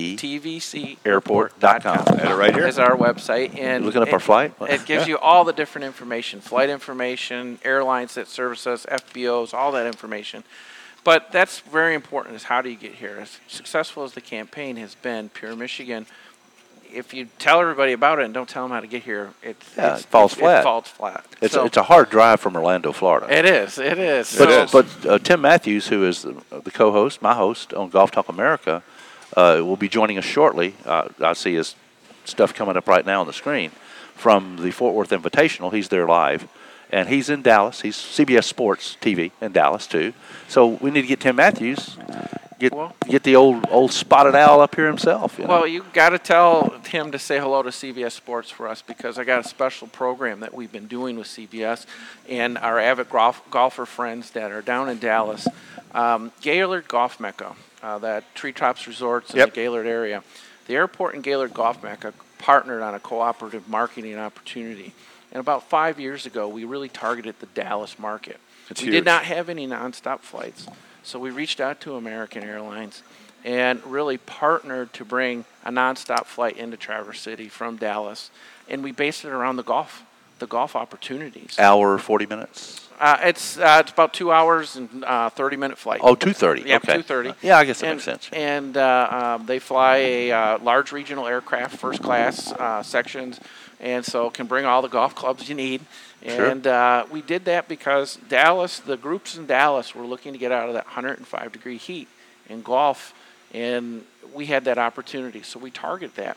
TVCairport.com. Got it right here. Is our website. And looking up our flight? It gives you all the different information, flight information, airlines that service us, FBOs, all that information. But that's very important, is how do you get here? As successful as the campaign has been, Pure Michigan, if you tell everybody about it and don't tell them how to get here, it falls flat. It falls flat. It's a hard drive from Orlando, Florida. It is. But Tim Matthews, who is the co-host, my host on Golf Talk America, will be joining us shortly. I see his stuff coming up right now on the screen from the Fort Worth Invitational. He's there live. And he's in Dallas. He's CBS Sports TV in Dallas, too. So we need to get Tim Matthews, get the old spotted owl up here himself. Well, you got to tell him to say hello to CBS Sports for us, because I got a special program that we've been doing with CBS and our avid golfer friends that are down in Dallas. Gaylord Golf Mecca, that Treetops Resorts in the Gaylord area. The airport and Gaylord Golf Mecca partnered on a cooperative marketing opportunity. And about 5 years ago, we really targeted the Dallas market. We did not have any nonstop flights. So we reached out to American Airlines and really partnered to bring a nonstop flight into Traverse City from Dallas. And we based it around the golf opportunities. Hour, 40 minutes? It's about 2 hours and 30-minute flight. Oh, 2:30. Yeah, okay. 2:30. Yeah, I guess that makes sense. And they fly a large regional aircraft, first class sections, and so can bring all the golf clubs you need. And we did that because the groups in Dallas were looking to get out of that 105-degree heat in golf, and we had that opportunity, so we target that.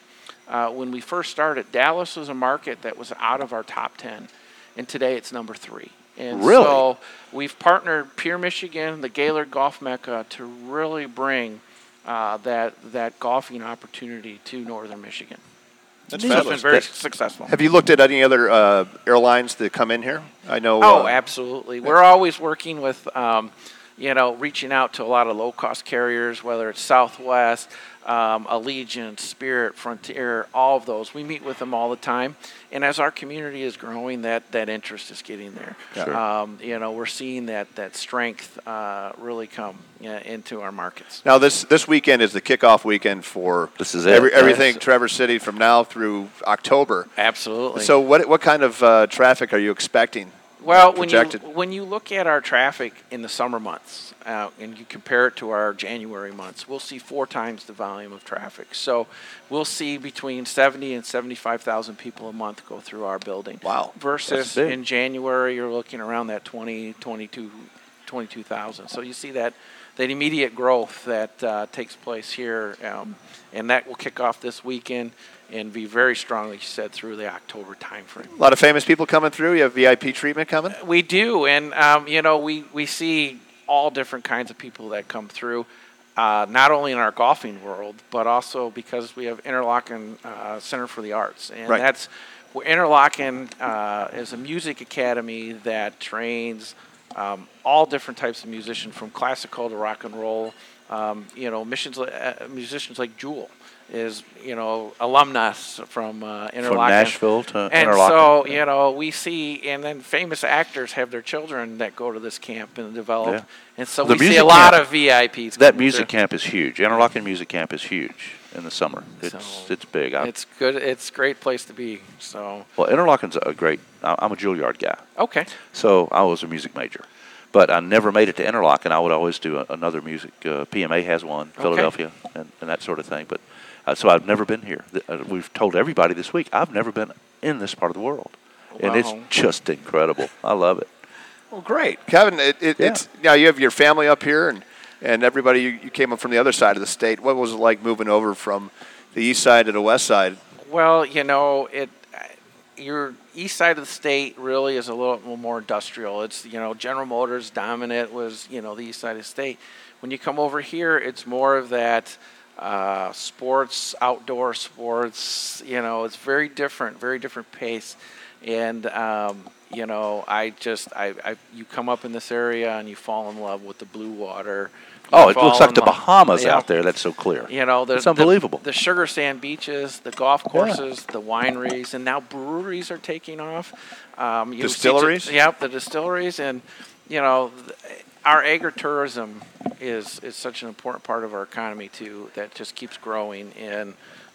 when we first started, Dallas was a market that was out of our top 10, and today it's number 3. And really? So we've partnered Pierre, Michigan, the Gaylord Golf Mecca, to really bring that golfing opportunity to northern Michigan. That's so it's been very successful. Have you looked at any other airlines that come in here? I know. Oh, absolutely. We're always working with, reaching out to a lot of low-cost carriers, whether it's Southwest, Allegiant, Spirit, Frontier, all of those. We meet with them all the time. And as our community is growing, that interest is getting there. Sure. We're seeing that strength really come into our markets. Now, this weekend is the kickoff weekend for everything Traverse City from now through October. Absolutely. So what kind of traffic are you expecting? Well, when you look at our traffic in the summer months and you compare it to our January months, we'll see 4 times the volume of traffic. So we'll see between 70 and 75,000 people a month go through our building. Wow. Versus in January, you're looking around that 22,000. So you see that immediate growth that takes place here, and that will kick off this weekend and be very strong, like you said, through the October timeframe. A lot of famous people coming through. You have VIP treatment coming? We do, and we see all different kinds of people that come through, not only in our golfing world, but also because we have Interlochen Center for the Arts, and that's where Interlochen is a music academy that trains all different types of musicians, from classical to rock and roll. Musicians like Jewel is, alumnus from Interlochen. From Nashville to and Interlochen. And so, we see, and then famous actors have their children that go to this camp and develop. Yeah. And so we see a lot of VIPs. That music camp is huge. Interlochen Music Camp is huge in the summer. It's big. It's good. It's a great place to be. So. Well, Interlochen's I'm a Juilliard guy. Okay. So I was a music major. But I never made it to Interlochen. I would always do another music. PMA has one, Philadelphia, and that sort of thing. But so I've never been here. We've told everybody this week, I've never been in this part of the world. Wow. And it's just incredible. I love it. Well, great. Kevin, it's now you have your family up here and everybody, you came up from the other side of the state. What was it like moving over from the east side to the west side? Well, your east side of the state really is a little more industrial. It's, General Motors dominant was, the east side of the state. When you come over here, it's more of that sports, outdoor sports, it's very different pace. And, you come up in this area and you fall in love with the blue water. It looks like the Bahamas out there. That's so clear. It's unbelievable. The sugar sand beaches, the golf courses, the wineries, and now breweries are taking off. Distilleries? The distilleries. And, our agritourism is such an important part of our economy, too, that just keeps growing. And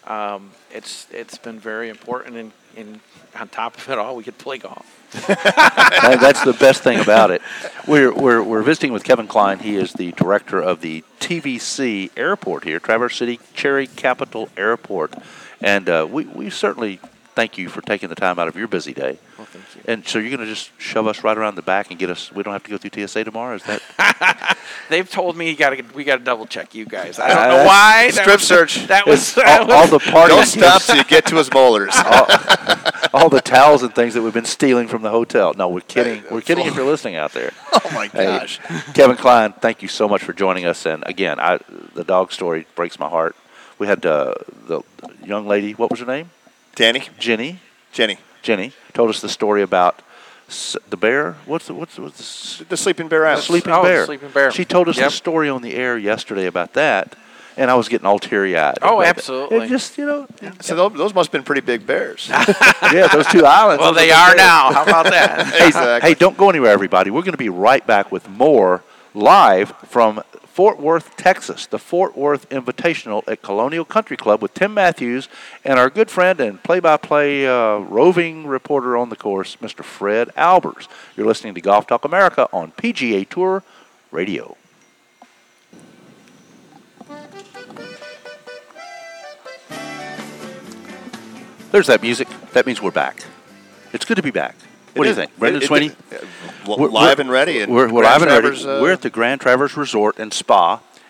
it's been very important. And on top of it all, we get to play golf. That's the best thing about it. We're visiting with Kevin Klein. He is the director of the TVC Airport here, Traverse City Cherry Capital Airport, and we certainly thank you for taking the time out of your busy day. Well, thank you. And so you're going to just shove us right around the back and get us. We don't have to go through TSA tomorrow. Is that? They've told me we got to double check you guys. I don't know why. Strip search. That was all the parties. Don't stop till you get to his molars. all the towels and things that we've been stealing from the hotel. No, we're kidding. We're kidding if you're listening out there. Oh, my gosh. Hey, Kevin Klein, thank you so much for joining us. And, again, the dog story breaks my heart. We had the young lady, what was her name? Jenny told us the story about the bear. What's the Sleeping Bear Island? The Sleeping Bear. She told us the story on the air yesterday about that. And I was getting all teary-eyed. Oh, absolutely. It just, So those must have been pretty big bears. Yeah, those 2 islands. Well, they are now. How about that? Exactly. Hey, don't go anywhere, everybody. We're going to be right back with more live from Fort Worth, Texas, the Fort Worth Invitational at Colonial Country Club with Tim Matthews and our good friend and play-by-play roving reporter on the course, Mr. Fred Albers. You're listening to Golf Talk America on PGA Tour Radio. There's that music. That means we're back. It's good to be back. What do you think? Brendan Sweeney? Live and ready. We're live and ready. We're at the Grand Traverse Resort and Spa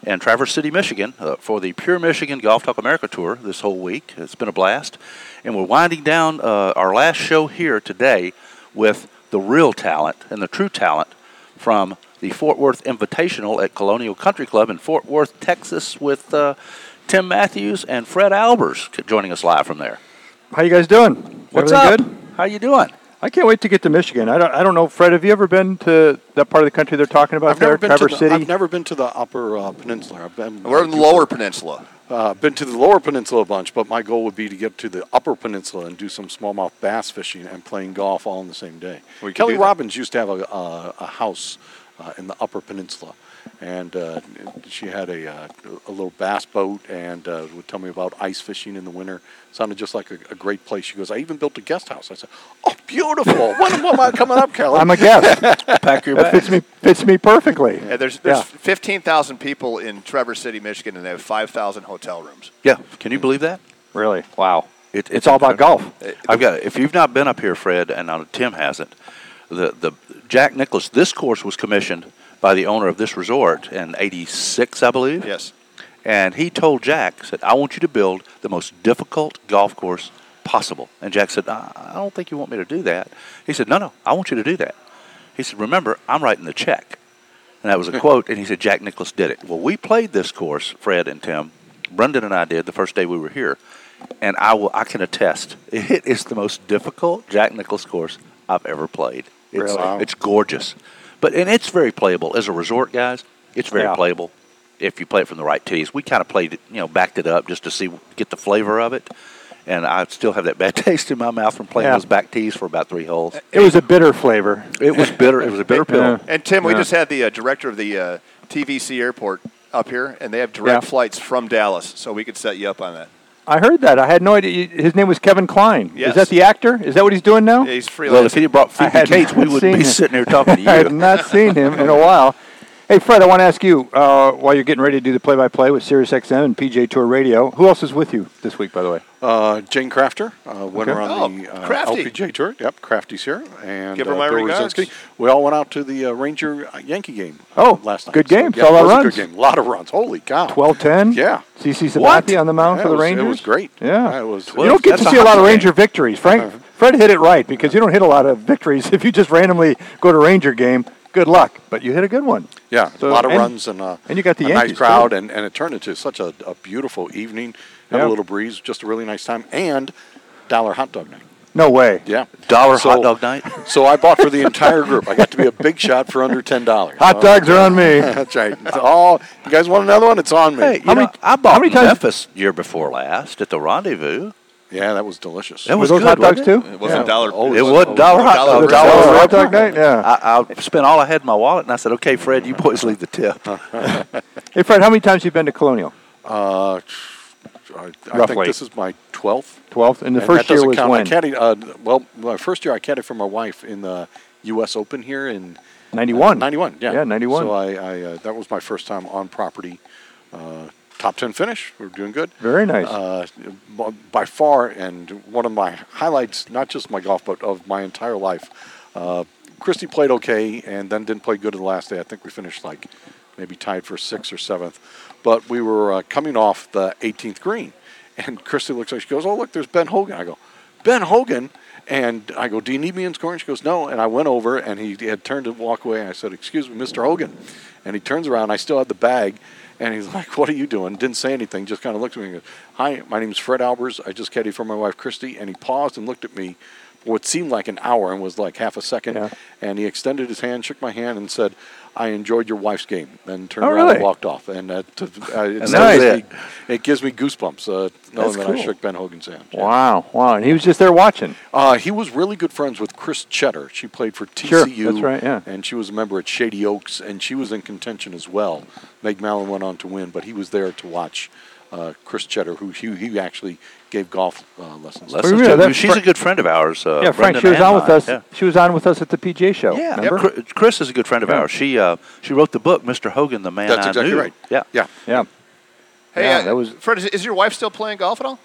in Traverse City, Michigan, for the Pure Michigan Golf Talk America Tour this whole week. It's been a blast. And we're winding down our last show here today with the real talent and the true talent from the Fort Worth Invitational at Colonial Country Club in Fort Worth, Texas, with Tim Matthews and Fred Albers joining us live from there. How you guys doing? What's Everything up? Good? How you doing? I can't wait to get to Michigan. I don't know, Fred. Have you ever been to that part of the country they're talking about Traverse City? I've never been to the Upper Peninsula. We're in the Lower Peninsula. Been to the Lower Peninsula a bunch, but my goal would be to get to the Upper Peninsula and do some smallmouth bass fishing and playing golf all in the same day. Kelly Robbins used to have a house in the Upper Peninsula, and she had a little bass boat and would tell me about ice fishing in the winter. Sounded just like a great place. She goes, I even built a guest house. I said, oh, beautiful. When am I coming up, Kelly? I'm a guest. Pack your That fits me perfectly. Yeah, there's 15,000 people in Traverse City, Michigan, and they have 5,000 hotel rooms. Yeah. Can you believe that? Really? Wow. It's all about golf. If you've not been up here, Fred, and Tim hasn't, the Jack Nicklaus, this course was commissioned by the owner of this resort in '86, I believe. Yes. And he told Jack, said, I want you to build the most difficult golf course possible. And Jack said, I don't think you want me to do that. He said, no, I want you to do that. He said, remember, I'm writing the check. And that was a quote, and he said, Jack Nicklaus did it. Well, we played this course, Fred and Tim. Brendan and I did the first day we were here. And I can attest, it is the most difficult Jack Nicklaus course I've ever played. It's gorgeous. And it's very playable. As a resort, guys, it's very playable if you play it from the right tees. We kind of played it, backed it up just to get the flavor of it. And I still have that bad taste in my mouth from playing those back tees for about 3 holes. It was a bitter flavor. It was bitter. It was a bitter pill. And Tim, we just had the director of the TVC airport up here, and they have direct flights from Dallas, so we could set you up on that. I heard that. I had no idea. His name was Kevin Kline. Yes. Is that the actor? Is that what he's doing now? Yeah, he's freelancing. Well, if he brought Phoebe Cates, we would be sitting here talking to you. I have not seen him in a while. Hey, Fred, I want to ask you, while you're getting ready to do the play-by-play with SiriusXM and PGA Tour Radio, who else is with you this week, by the way? Jane Crafter went around the Crafty. LPGA Tour. Yep, Crafty's here. And give her my Bill regards. Rosinski. We all went out to the Ranger-Yankee game last night. Good game. So, Saw a lot of it was runs. a good game. A lot of runs. Holy cow. 12-10. Yeah. CC Sabathia on the mound for the Rangers. It was great. Yeah. It was. You don't get to see a lot of Ranger victories. Fred hit it right, because you don't hit a lot of victories if you just randomly go to Ranger game. Good luck, but you hit a good one. Yeah, a lot of runs and you got the a Yankees nice crowd, too. and it turned into such a beautiful evening. Had a little breeze, just a really nice time, and dollar hot dog night. No way. Yeah, hot dog night. So I bought for the entire group. I got to be a big shot for under $10. Hot dogs are on me. That's right. You guys want another one? It's on me. Hey, I bought Memphis year before last at the Rendezvous. Yeah, that was delicious. That was those good, hot dogs too? It wasn't dollar. It wasn't dollar hot dog. Hot dog night. Yeah. I spent all I had in my wallet, and I said, "Okay, Fred, you boys leave the tip." Hey, Fred, how many times have you been to Colonial? I Roughly. think this is my 12th. 12th, and the And first that year doesn't was count. when? I caddied, my first year I caddied for my wife in the U.S. Open here in 91. 91, yeah. Yeah, 91. So I that was my first time on property. Top 10 finish. We were doing good. Very nice. By far, and one of my highlights, not just my golf, but of my entire life. Christy played okay and then didn't play good the last day. I think we finished maybe tied for 6th or 7th. But we were coming off the 18th green. And Christy looks like, she goes, oh, look, there's Ben Hogan. I go, Ben Hogan? And I go, do you need me in scoring? She goes, no. And I went over, and he had turned to walk away. And I said, excuse me, Mr. Hogan. And he turns around. I still had the bag. And he's like, what are you doing? Didn't say anything. Just kind of looked at me and goes, hi, my name is Fred Albers. I just caddied for my wife, Christy. And he paused and looked at me for what seemed like an hour and was like half a second. Yeah. And he extended his hand, shook my hand, and said, I enjoyed your wife's game. Then turned around and walked off. And it gives me goosebumps knowing that I shook Ben Hogan's hand. Wow. And he was just there watching. He was really good friends with Chris Cheddar. She played for TCU. Sure, that's right, yeah. And she was a member at Shady Oaks, and she was in contention as well. Meg Mallon went on to win, but he was there to watch Chris Cheddar, who he actually gave golf lessons. She's a good friend of ours. Frank, Brendan she was on with us. Yeah. She was on with us at the PGA show. Yeah, remember? Chris is a good friend of ours. She wrote the book, Mr. Hogan, the Man That's I exactly Knew. right. Yeah. Hey, that was Fred. Is your wife still playing golf at all?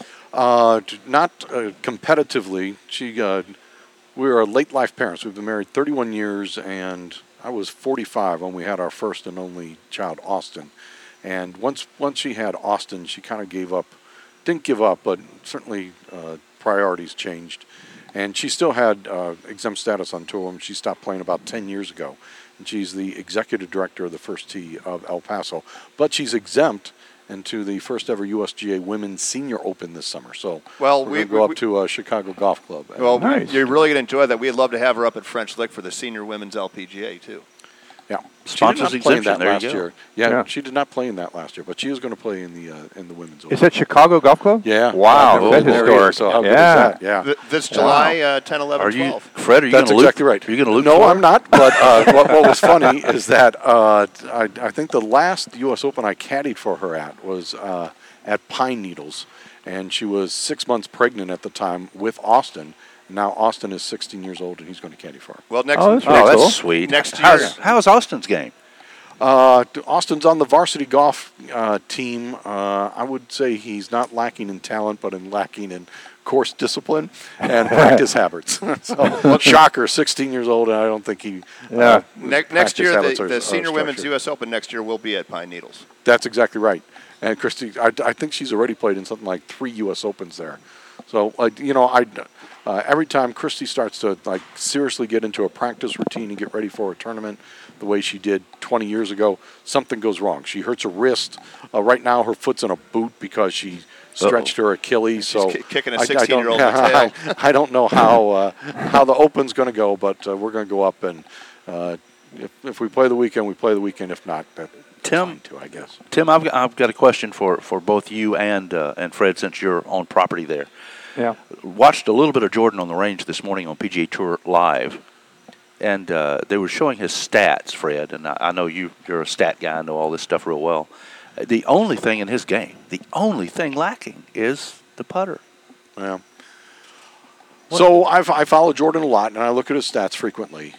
Not competitively. We are late life parents. We've been married 31 years, and I was 45 when we had our first and only child, Austin. And once she had Austin, she kind of gave up. Didn't give up, but certainly priorities changed. And she still had exempt status on tour. She stopped playing about 10 years ago. And she's the executive director of the First Tee of El Paso. But she's exempt into the first ever USGA Women's Senior Open this summer. So we're going to go up to Chicago Golf Club. Well, nice. You're really going to enjoy that. We'd love to have her up at French Lick for the Senior Women's LPGA, too. Yeah, sponsors exemption. There you go. Year. Yeah, she did not play in that last year, but she is going to play in the women's. Is that Chicago Golf Club? Yeah. Wow, that's historic. So how good is that? Yeah. This July, 10, 11, 12. Fred, are you That's exactly right. Are you going to loot? No, I'm not. But what was funny is that I think the last U.S. Open I caddied for her at was at Pine Needles, and she was 6 months pregnant at the time with Austin. Now Austin is 16 years old, and he's going to caddy for her. Well, that's sweet. Next year, how's Austin's game? Austin's on the varsity golf team. I would say he's not lacking in talent, but lacking in course discipline and practice habits. So, shocker, 16 years old, and I don't think he. Next year, the Senior Women's U.S. Open next year will be at Pine Needles. That's exactly right. And Christy, I think she's already played in something like 3 U.S. Opens there. So, every time Christy starts to seriously get into a practice routine and get ready for a tournament, the way she did 20 years ago, something goes wrong. She hurts her wrist. Right now, her foot's in a boot because she stretched her Achilles. She's kicking a 16-year-old in the tail. I don't know how the Open's going to go, but we're going to go up and if we play the weekend, we play the weekend. If not, Tim, I guess. Tim, I've got a question for both you and Fred, since you're on property there. Yeah. Watched a little bit of Jordan on the range this morning on PGA Tour Live, and they were showing his stats, Fred, and I know you're a stat guy. I know all this stuff real well. The only thing in his game, the only thing lacking is the putter. Yeah. So I follow Jordan a lot, and I look at his stats frequently.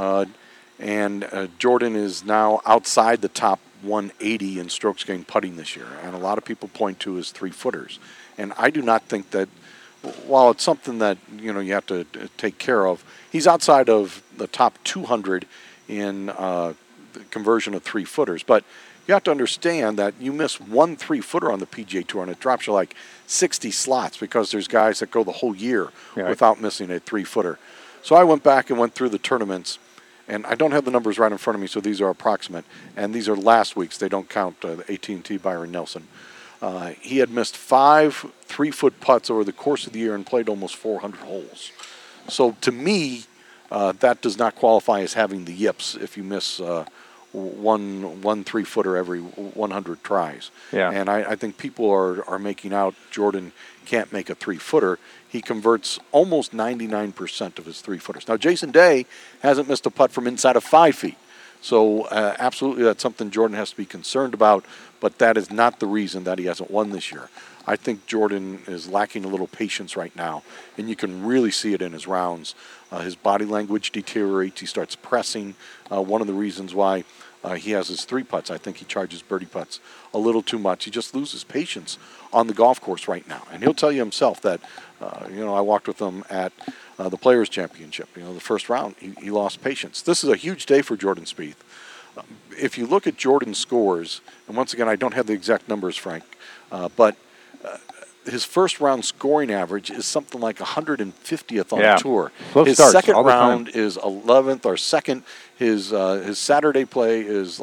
Jordan is now outside the top 180 in strokes gained putting this year, and a lot of people point to his 3-footers. And I do not think that, while it's something that you have to take care of, he's outside of the top 200 in the conversion of 3-footers. But you have to understand that you miss 1 3-footer on the PGA Tour, and it drops you like 60 slots because there's guys that go the whole year without missing a 3-footer. So I went back and went through the tournaments, and I don't have the numbers right in front of me, so these are approximate. And these are last week's. They don't count the AT&T Byron Nelson. He had missed 5 3-foot putts over the course of the year and played almost 400 holes. So to me, that does not qualify as having the yips if you miss one 3-footer every 100 tries. Yeah. And I think people are making out Jordan can't make a 3-footer. He converts almost 99% of his 3-footers. Now, Jason Day hasn't missed a putt from inside of 5 feet. So absolutely that's something Jordan has to be concerned about, but that is not the reason that he hasn't won this year. I think Jordan is lacking a little patience right now, and you can really see it in his rounds. His body language deteriorates. He starts pressing. One of the reasons why he has his 3 putts, I think he charges birdie putts a little too much. He just loses patience on the golf course right now. And he'll tell you himself that, I walked with him at the Players' Championship. The first round, he lost patience. This is a huge day for Jordan Spieth. If you look at Jordan's scores, and once again, I don't have the exact numbers, Frank, but his first round scoring average is something like 150th on the tour. His second round is 11th or second. His Saturday play is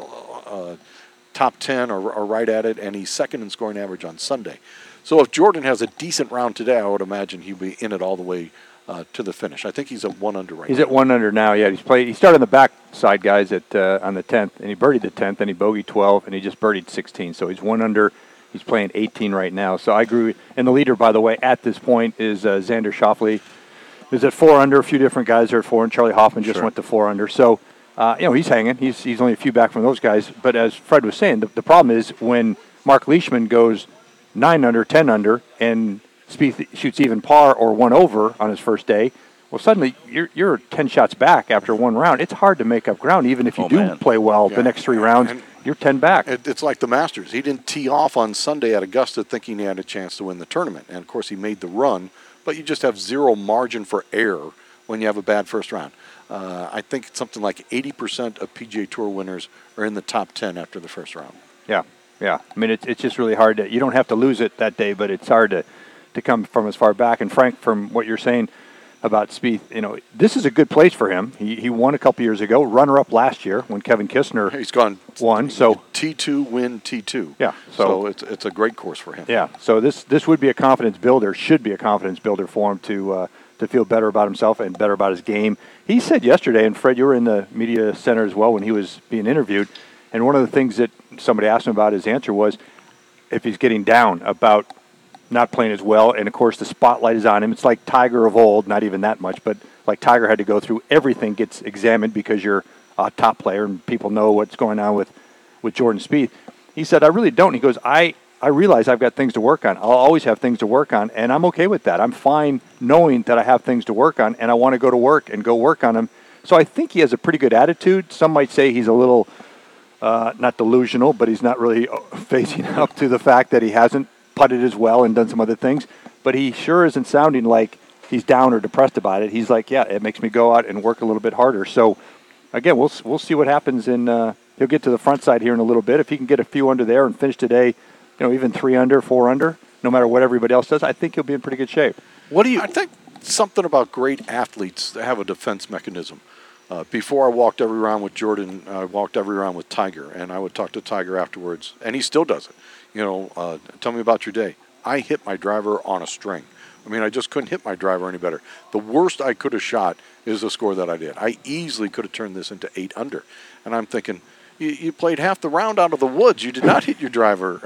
top 10 or right at it, and he's second in scoring average on Sunday. So if Jordan has a decent round today, I would imagine he'd be in it all the way to the finish. I think he's at 1 under right now. He's at 1 under now, yeah. He started on the back side, guys, on the 10th, and he birdied the 10th, and he bogeyed 12, and he just birdied 16. So he's 1 under. He's playing 18 right now. So I agree. And the leader, by the way, at this point is Xander Schauffele. Is at 4 under. A few different guys are at 4, and Charlie Hoffman just went to 4 under. So, he's hanging. He's only a few back from those guys. But as Fred was saying, the problem is when Mark Leishman goes 9 under, 10 under, and Spieth shoots even par or 1 over on his first day, well, suddenly you're 10 shots back after 1 round. It's hard to make up ground, even if you play well the next 3 rounds. And you're 10 back. It's like the Masters. He didn't tee off on Sunday at Augusta thinking he had a chance to win the tournament. And, of course, he made the run, but you just have zero margin for error when you have a bad first round. I think it's something like 80% of PGA Tour winners are in the top 10 after the first round. Yeah. Yeah. I mean, it's just really hard you don't have to lose it that day, but it's hard to come from as far back. And Frank, from what you're saying about Spieth, this is a good place for him. He won a couple years ago, runner-up last year when Kevin Kistner won. So T2 win T2. Yeah. So it's a great course for him. Yeah. So this would be a confidence builder, should be a confidence builder for him to feel better about himself and better about his game. He said yesterday, and Fred, you were in the media center as well when he was being interviewed, and one of the things that somebody asked him about, his answer was if he's getting down about not playing as well, and of course the spotlight is on him. It's like Tiger of old, not even that much, but like Tiger had to go through everything gets examined because you're a top player and people know what's going on with Jordan Spieth. He said, I really don't. He goes, I realize I've got things to work on. I'll always have things to work on, and I'm okay with that. I'm fine knowing that I have things to work on, and I want to go to work and go work on them. So I think he has a pretty good attitude. Some might say he's a little, not delusional, but he's not really facing up to the fact that he hasn't putted as well and done some other things. But he sure isn't sounding like he's down or depressed about it. He's like, yeah, it makes me go out and work a little bit harder. So, again, we'll see what happens. He'll get to the front side here in a little bit. If he can get a few under there and finish today, even 3 under, 4 under, no matter what everybody else does, I think he'll be in pretty good shape. I think something about great athletes that have a defense mechanism. Before I walked every round with Jordan, I walked every round with Tiger, and I would talk to Tiger afterwards, and he still does it. Tell me about your day. I hit my driver on a string. I mean, I just couldn't hit my driver any better. The worst I could have shot is the score that I did. I easily could have turned this into 8 under. And I'm thinking, you played half the round out of the woods. You did not hit your driver,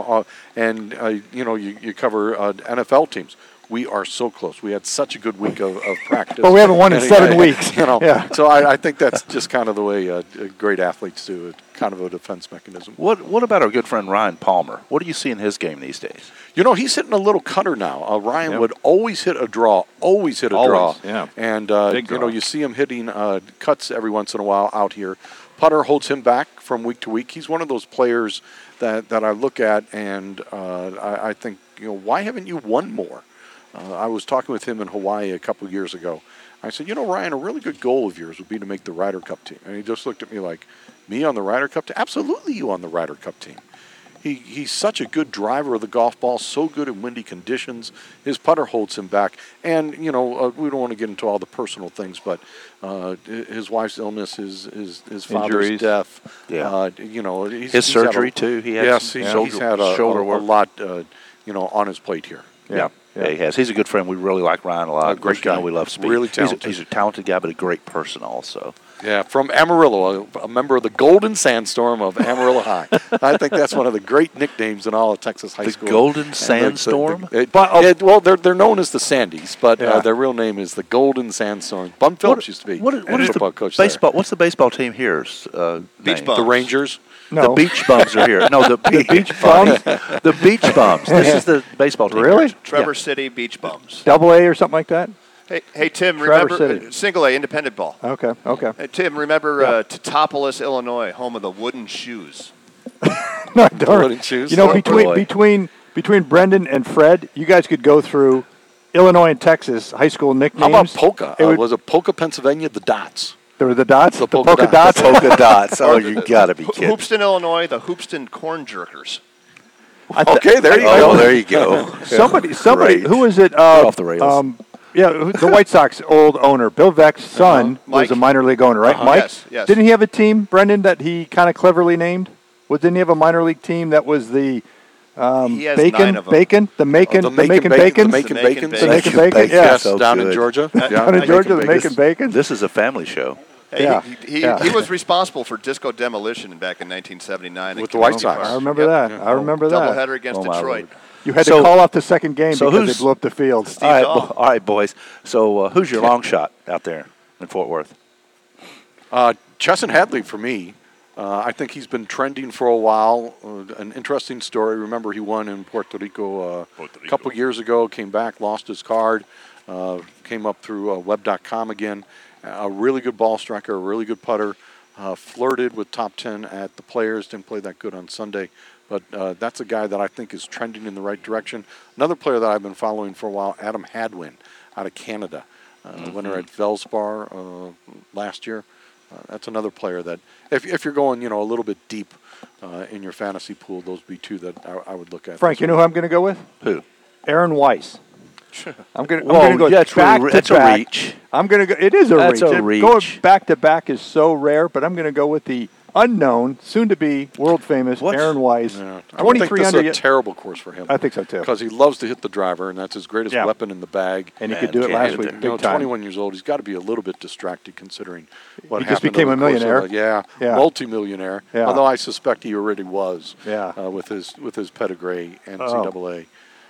you cover NFL teams. We are so close. We had such a good week of practice. But we haven't won in 7 weeks. So I think that's just kind of the way great athletes do it, kind of a defense mechanism. What about our good friend Ryan Palmer? What do you see in his game these days? He's hitting a little cutter now. Ryan would always hit a draw, draw. Yeah. And, you see him hitting cuts every once in a while out here. Putter holds him back from week to week. He's one of those players that I look at and I think, why haven't you won more? I was talking with him in Hawaii a couple of years ago. I said, Ryan, a really good goal of yours would be to make the Ryder Cup team. And he just looked at me like, me on the Ryder Cup team? Absolutely you on the Ryder Cup team. He's such a good driver of the golf ball, so good in windy conditions. His putter holds him back. And, we don't want to get into all the personal things, but his wife's illness, his father's Injuries. Death. Yeah. He's surgery, too. He's had a lot, on his plate here. Yeah, he has. He's a good friend. We really like Ryan a lot. A great guy. We love Spieth. Really talented. He's a talented guy, but a great person also. Yeah, from Amarillo, a member of the Golden Sandstorm of Amarillo High. I think that's one of the great nicknames in all of Texas high school. The Golden Sandstorm? They're known as the Sandies, but their real name is the Golden Sandstorm. Bum Phillips used to be football coach baseball? What's the baseball team here? Beach Bums. The Rangers. No. The Beach Bums are here. No, the Beach Bums. The Beach Bums. This is the baseball team. Really? Trevor City Beach Bums. AA or something like that? Hey Tim, Traverse remember City. Single A independent ball. Okay. Hey, Tim, remember Teutopolis, Illinois, home of the wooden shoes. No, I don't. Wooden shoes. Between Brendan and Fred, you guys could go through Illinois and Texas high school nicknames. How about Polka? Was it Polka, Pennsylvania? The Dots. There were the dots? The polka dots? Polka dots. Oh, you got to be kidding. Hoopston, Illinois, the Hoopston Corn Jerkers. Okay, there you go. Oh, there you go. Somebody, Great. who was it? Off the rails. The White Sox old owner, Bill Veck's son, was a minor league owner, right? Mike? Yes. Didn't he have a team, Brendan, that he kind of cleverly named? Didn't he have a minor league team that was the he has 9 of them. The Macon Bacon? Yes, down in Georgia. Down in Georgia, the Macon Bacon. This is a family show. Hey, he was responsible for disco demolition back in 1979 with the White Sox. I remember that. I remember that. Doubleheader against Detroit. You had to call off the second game because they blew up the field. All right, boys. So who's your long shot out there in Fort Worth? Chesson Hadley for me. I think he's been trending for a while. An interesting story. Remember, he won in Puerto Rico a couple years ago, came back, lost his card, came up through web.com again. A really good ball striker, a really good putter. Flirted with top 10 at the Players, didn't play that good on Sunday. But that's a guy that I think is trending in the right direction. Another player that I've been following for a while, Adam Hadwin out of Canada. Winner at Valspar last year. That's another player that, if you're going, a little bit deep in your fantasy pool, those would be two that I would look at. Frank, you know who I'm going to go with? Who? Aaron Weiss. I'm going to go that's back to that's back. A reach. I'm going to go. It is a that's reach. A reach. Going back to back is so rare, but I'm going to go with the unknown, soon to be world famous Aaron Weiss. Yeah. I don't think this is a terrible course for him. I think so too. Because he loves to hit the driver, and that's his greatest weapon in the bag. And he could do it last week. Big time. 21 years old. He's got to be a little bit distracted considering what happened. He just became a millionaire. Multi-millionaire. Yeah. Although I suspect he already was. Yeah. With his pedigree NCAA.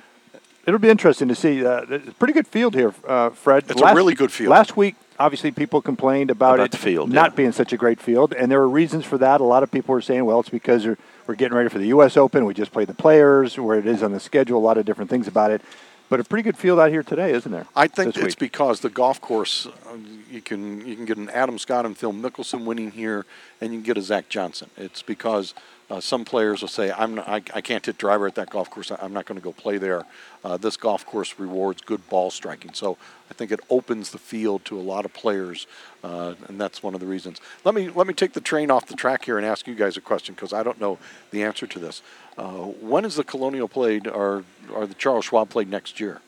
It'll be interesting to see. It's a pretty good field here, Fred. It's a really good field. Last week, obviously, people complained about it the field, not being such a great field, and there were reasons for that. A lot of people were saying, well, it's because we're getting ready for the U.S. Open. We just played the Players, where it is on the schedule, a lot of different things about it. But a pretty good field out here today, isn't there? I think it's because the golf course, you can get an Adam Scott and Phil Mickelson winning here, and you can get a Zach Johnson. It's because some players will say, I can't hit driver at that golf course. I'm not going to go play there. This golf course rewards good ball striking. So I think it opens the field to a lot of players, and that's one of the reasons. Let me take the train off the track here and ask you guys a question because I don't know the answer to this. When is the Colonial played or the Charles Schwab played next year?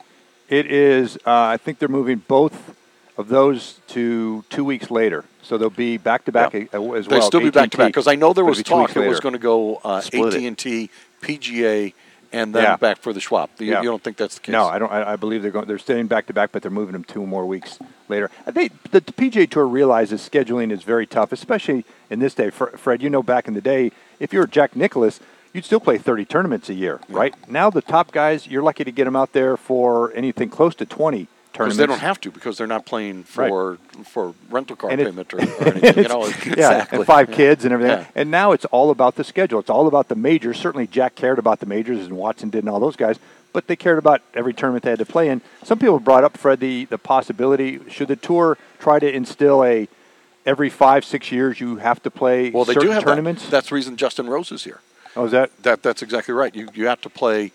It is, I think they're moving both of those to 2 weeks later. So they'll be back-to-back as well. They'll still be back-to-back because I know there was talk it was going to go Split AT&T, PGA, and then back for the Schwab. You don't think that's the case? No, I don't. I believe they're staying back-to-back, but they're moving them 2 more weeks later. I think the PGA Tour realizes scheduling is very tough, especially in this day. Fred, back in the day, if you were Jack Nicklaus, you'd still play 30 tournaments a year, right? Now the top guys, you're lucky to get them out there for anything close to 20 tournaments. Because they don't have to, because they're not playing for rental car payment or anything. Exactly. And 5 kids and everything. Yeah. And now it's all about the schedule. It's all about the majors. Certainly Jack cared about the majors, and Watson did, and all those guys. But they cared about every tournament they had to play in. Some people brought up, Fred, the possibility, should the tour try to instill every 5-6 years you have to play they certain do have tournaments? That's the reason Justin Rose is here. Oh, is that? That's exactly right. You have to play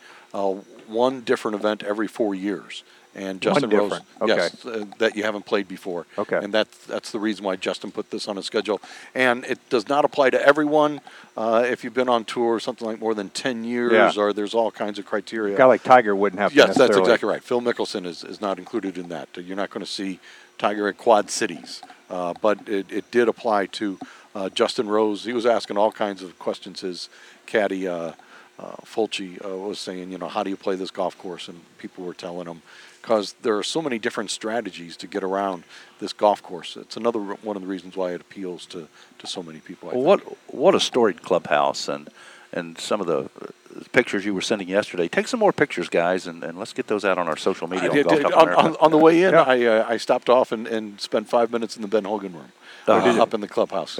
one different event every 4 years. And Justin Rose, yes, that you haven't played before. Okay. And that's the reason why Justin put this on his schedule. And it does not apply to everyone. If you've been on tour something like more than 10 years, or there's all kinds of criteria. A guy like Tiger wouldn't have to Yes, necessarily. that's exactly right. Phil Mickelson is not included in that. You're not going to see Tiger at Quad Cities. But it did apply to Justin Rose. He was asking all kinds of questions. His caddy, Fulci, was saying, how do you play this golf course? And people were telling him, because there are so many different strategies to get around this golf course. It's another one of the reasons why it appeals to so many people. What a storied clubhouse, and some of the pictures you were sending yesterday. Take some more pictures, guys, and let's get those out on our social media. On the way in, I stopped off and spent 5 minutes in the Ben Hogan room up in the clubhouse.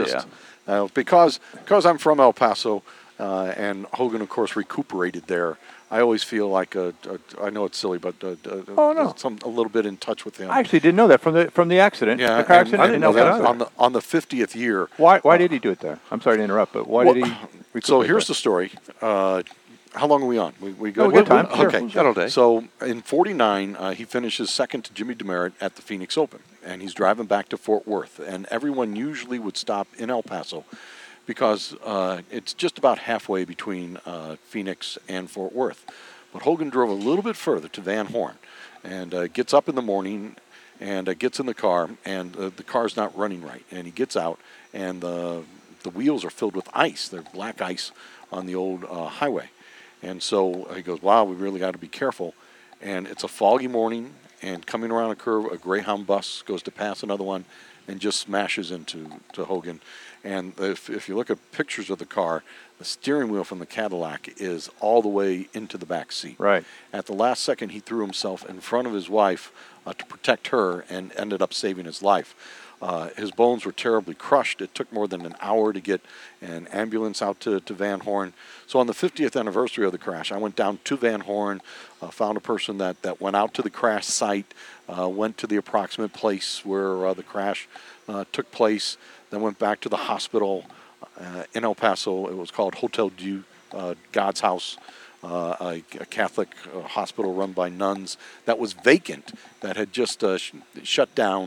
Because I'm from El Paso, and Hogan, of course, recuperated there. I always feel like I know it's silly, but a little bit in touch with him. I actually didn't know that from the accident. Yeah, the car accident. I didn't know that on the 50th year. Why did he do it there? I'm sorry to interrupt, but why did he? So here's the story. How long are we on? We go. Good time. Okay. Sure. Day. So in '49, he finishes second to Jimmy Demaret at the Phoenix Open, and he's driving back to Fort Worth. And everyone usually would stop in El Paso, because it's just about halfway between Phoenix and Fort Worth. But Hogan drove a little bit further to Van Horn and gets up in the morning and gets in the car, and the car's not running right. And he gets out, and the wheels are filled with ice. They're black ice on the old highway. And so he goes, wow, we really got to be careful. And it's a foggy morning, and coming around a curve, a Greyhound bus goes to pass another one and just smashes into Hogan. And if you look at pictures of the car, the steering wheel from the Cadillac is all the way into the back seat. Right. At the last second, he threw himself in front of his wife to protect her and ended up saving his life. His bones were terribly crushed. It took more than an hour to get an ambulance out to Van Horn. So on the 50th anniversary of the crash, I went down to Van Horn, found a person that went out to the crash site, went to the approximate place where the crash took place, then went back to the hospital in El Paso. It was called Hotel Dieu, God's House, a Catholic hospital run by nuns that was vacant, that had just shut down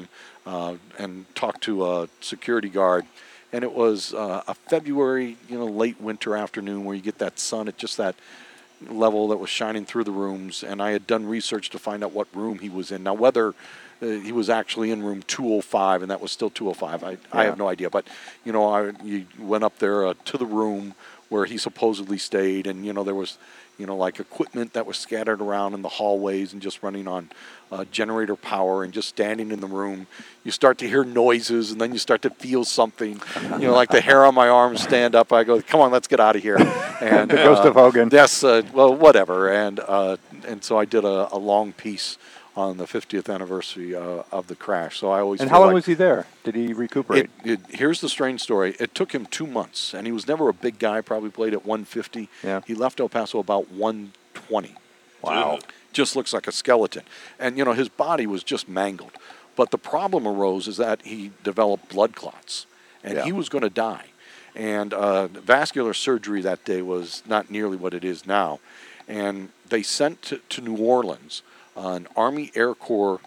and talked to a security guard. And it was a February, late winter afternoon where you get that sun at just that level that was shining through the rooms. And I had done research to find out what room he was in. Now, whether he was actually in room 205, and that was still 205, I have no idea. But, you went up there to the room where he supposedly stayed, and, there was, like equipment that was scattered around in the hallways and just running on generator power, and just standing in the room. You start to hear noises, and then you start to feel something, like the hair on my arm stand up. I go, come on, let's get out of here. And the ghost of Hogan. Yes, well, whatever. And so I did a long piece on the 50th anniversary of the crash. So I always. And how long was he there? Did he recuperate? Here's the strange story. It took him 2 months, and he was never a big guy. Probably played at 150. Yeah. He left El Paso about 120. Wow. Just looks like a skeleton. And, his body was just mangled. But the problem arose is that he developed blood clots, and he was going to die. And vascular surgery that day was not nearly what it is now. And they sent to New Orleans an Army Air Corps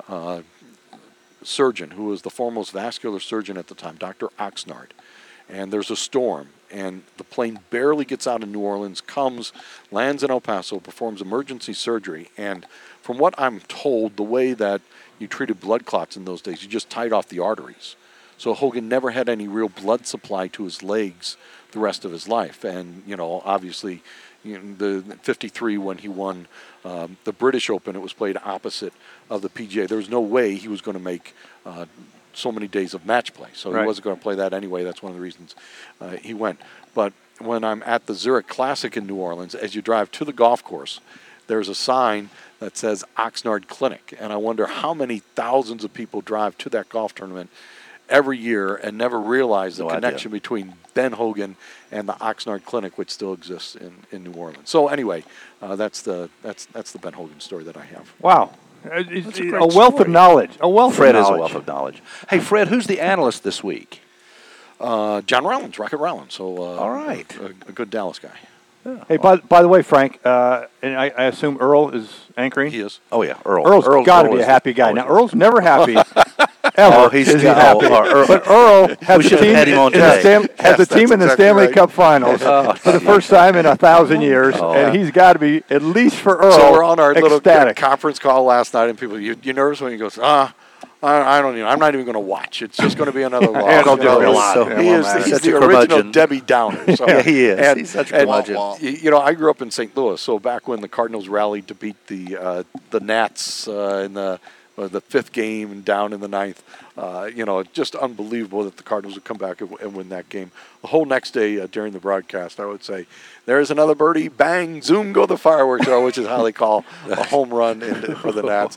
surgeon who was the foremost vascular surgeon at the time, Dr. Oxnard. And there's a storm, and the plane barely gets out of New Orleans, lands in El Paso, performs emergency surgery. And from what I'm told, the way that you treated blood clots in those days, you just tied off the arteries. So Hogan never had any real blood supply to his legs the rest of his life. And, obviously, the 53 when he won the British Open, it was played opposite of the PGA. There was no way he was going to make so many days of match play. So he wasn't going to play that anyway. That's one of the reasons he went. But when I'm at the Zurich Classic in New Orleans, as you drive to the golf course, there's a sign that says Oxnard Clinic. And I wonder how many thousands of people drive to that golf tournament every year and never realize the connection between Ben Hogan and the Oxnard Clinic, which still exists in New Orleans. So anyway, that's the Ben Hogan story that I have. Wow. A wealth of knowledge. Fred is a wealth of knowledge. Hey, Fred, who's the analyst this week? John Rollins, Rocket Rollins. So, all right. A good Dallas guy. Yeah. Hey, by the way, Frank, and I assume Earl is anchoring? He is. Oh, yeah, Earl. Earl's got to be a happy guy. Now, Earl's never happy. Ever he's happy. But Earl has the team in the Stanley Cup Finals for the first time in 1,000 years, and he's got to be, at least for Earl, so we're on our ecstatic. Little conference call last night, and people, you nervous when he goes, I don't even. I'm not even going to watch. It's just going to be another loss. He's the original Debbie Downer. So, yeah, he is. He's such a curmudgeon. I grew up in St. Louis, so back when the Cardinals rallied to beat the Nats in the fifth game and down in the ninth, just unbelievable that the Cardinals would come back and win that game. The whole next day during the broadcast, I would say, "There's another birdie! Bang! Zoom! Go the fireworks!" Which is how they call a home run for the Nats.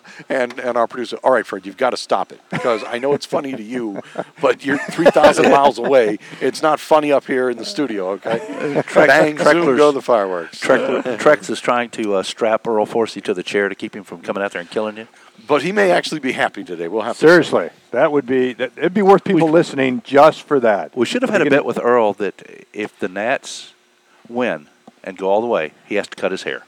And our producer, all right, Fred, you've got to stop it because I know it's funny to you, but you're 3,000 miles away. It's not funny up here in the studio. Okay, bang! Zoom! Go the fireworks. Trex is trying to strap Earl Forsey to the chair to keep him from coming out there and killing you. But he may actually be happy today. We'll have to seriously. It'd be worth people listening just for that. We should have had a bet with Earl that if the Nats win and go all the way, he has to cut his hair.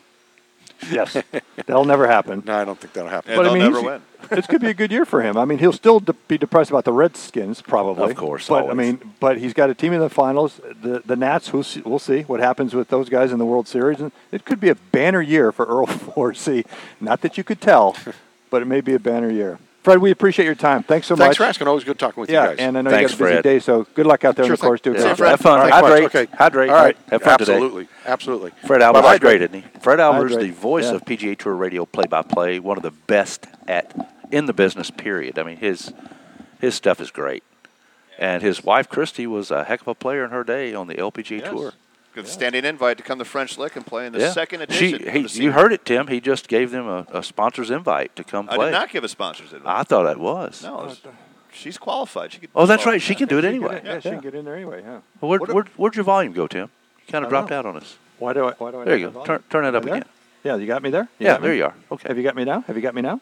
Yes, that'll never happen. No, I don't think that'll happen. And they'll never win. This could be a good year for him. I mean, he'll still be depressed about the Redskins, probably. Of course, but always. But he's got a team in the finals. The Nats, we'll see what happens with those guys in the World Series. And it could be a banner year for Earl Forsey. Not that you could tell, but it may be a banner year. Fred, we appreciate your time. Thanks so much. Thanks for asking. Always good talking with you guys. And I know you got a busy day, so good luck out there on the course, too. Yeah, Have fun. Hydrate. All right. Have fun Absolutely. today. Absolutely. Fred Albers is great, isn't he? Fred Albers, Hydrate. the voice of PGA Tour Radio play-by-play, one of the best in the business, period. I mean, his stuff is great. And his wife, Christy, was a heck of a player in her day on the LPGA Tour. Good standing invite to come to French Lick and play in the second edition. You heard it, Tim. He just gave them a sponsor's invite to come play. I did not give a sponsor's invite. I thought that was. No, she's qualified. She could. Oh, that's right. She can do it anyway. She can get in there anyway. Yeah. Well, where'd your volume go, Tim? You kind of dropped out on us. Why do I? There you go. Turn it up again. Yeah, you got me there? There you are. Okay. Have you got me now? We got you now?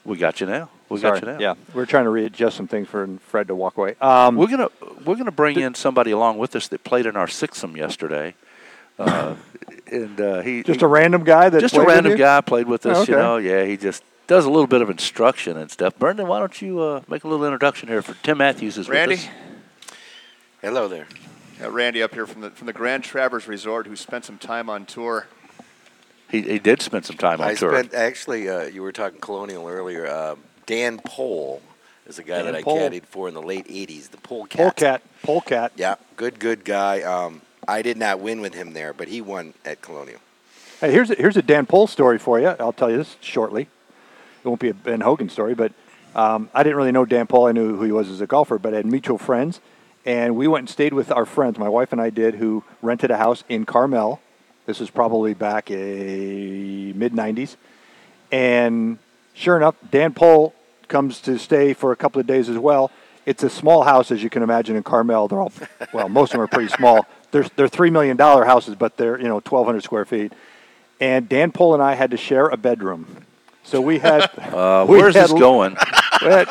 Got you now. Yeah, we're trying to readjust some things for Fred to walk away. We're gonna bring in somebody along with us that played in our sixtham yesterday. And he just a random guy that just a random guy played with us. Oh, okay. He just does a little bit of instruction and stuff. Brendan, why don't you make a little introduction here for Tim Matthews is Randy? with us. Hello there. Randy up here from the Grand Traverse Resort, who spent some time on tour. He did spend some time on tour. You were talking Colonial earlier. Dan Pole is a guy that I Pole. caddied for in the late 80s. The Polecat. Polecat. Yeah, good guy. I did not win with him there, but he won at Colonial. Hey, here's a Dan Pole story for you. I'll tell you this shortly. It won't be a Ben Hogan story, but I didn't really know Dan Pole. I knew who he was as a golfer, but I had mutual friends. And we went and stayed with our friends, my wife and I did, who rented a house in Carmel. This was probably back in mid-'90s. And sure enough, Dan Pole comes to stay for a couple of days as well. It's a small house, as you can imagine, in Carmel. They're all, well, most of them are pretty small. They're $3 million houses, but they're 1,200 square feet. And Dan Pole and I had to share a bedroom. So we had. Where's this going? Where's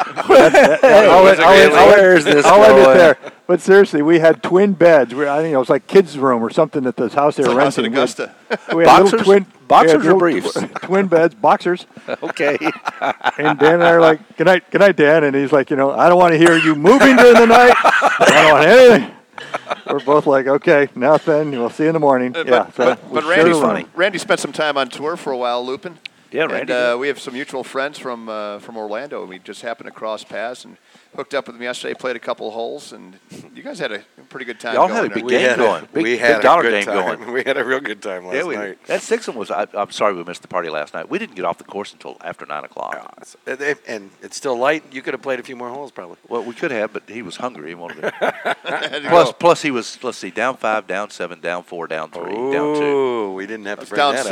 this going? End it there. But seriously, we had twin beds. I think it was like kids' room or something at this house they were renting. House in Augusta. We had Boxers? Boxers or briefs? Twin beds, boxers. Okay. And Dan and I are like, good night, Dan. And he's like, I don't want to hear you moving during the night. I don't want anything. We're both like, okay, nothing. We'll see you in the morning. But Randy spent some time on tour for a while, looping. Yeah, Randy. And we have some mutual friends from Orlando. We just happened to cross paths and hooked up with them yesterday, played a couple of holes, and you guys had a pretty good time. Y'all had a big game going. We had big dollar a good game time. going. We had a real good time last night. That sixth one was, I'm sorry we missed the party last night. We didn't get off the course until after 9 o'clock. And it's still light. You could have played a few more holes probably. Well, we could have, but he was hungry. He wanted to. plus he was, let's see, down 5, down 7, down 4, down 3, down 2. Oh, we didn't have to bring down that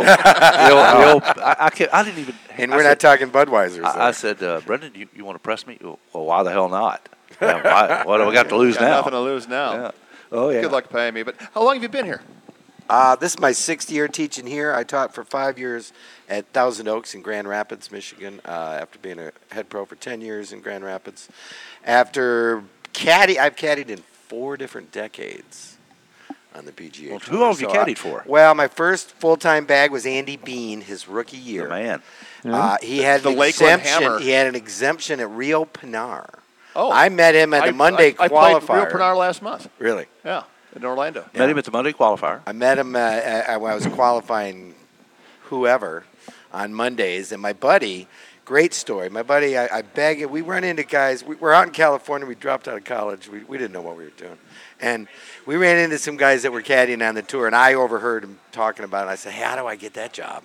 6, up. I didn't even. And we're not talking Budweisers. I said, Brendan, you want to press me? Well, why the hell not? What do we got to lose now? Nothing to lose now. Yeah. Oh, yeah. Good luck paying me. But how long have you been here? This is my 6th year teaching here. I taught for 5 years at Thousand Oaks in Grand Rapids, Michigan, after being a head pro for 10 years in Grand Rapids. I've caddied in 4 different decades on the PGA Tour. Who else have you caddied for? Well, my first full-time bag was Andy Bean, his rookie year. The man. He had The an Lakeland exemption. Hammer. He had an exemption at Rio Pinar. Oh, I met him at the Monday I qualifier. played Rio Pinar last month. Really? Yeah, in Orlando. Met him at the Monday qualifier. I met him when I was qualifying whoever on Mondays, and my buddy, great story. My buddy, I beg it. We run into guys. We're out in California. We dropped out of college. We didn't know what we were doing. And we ran into some guys that were caddying on the tour, and I overheard him talking about it. And I said, hey, how do I get that job?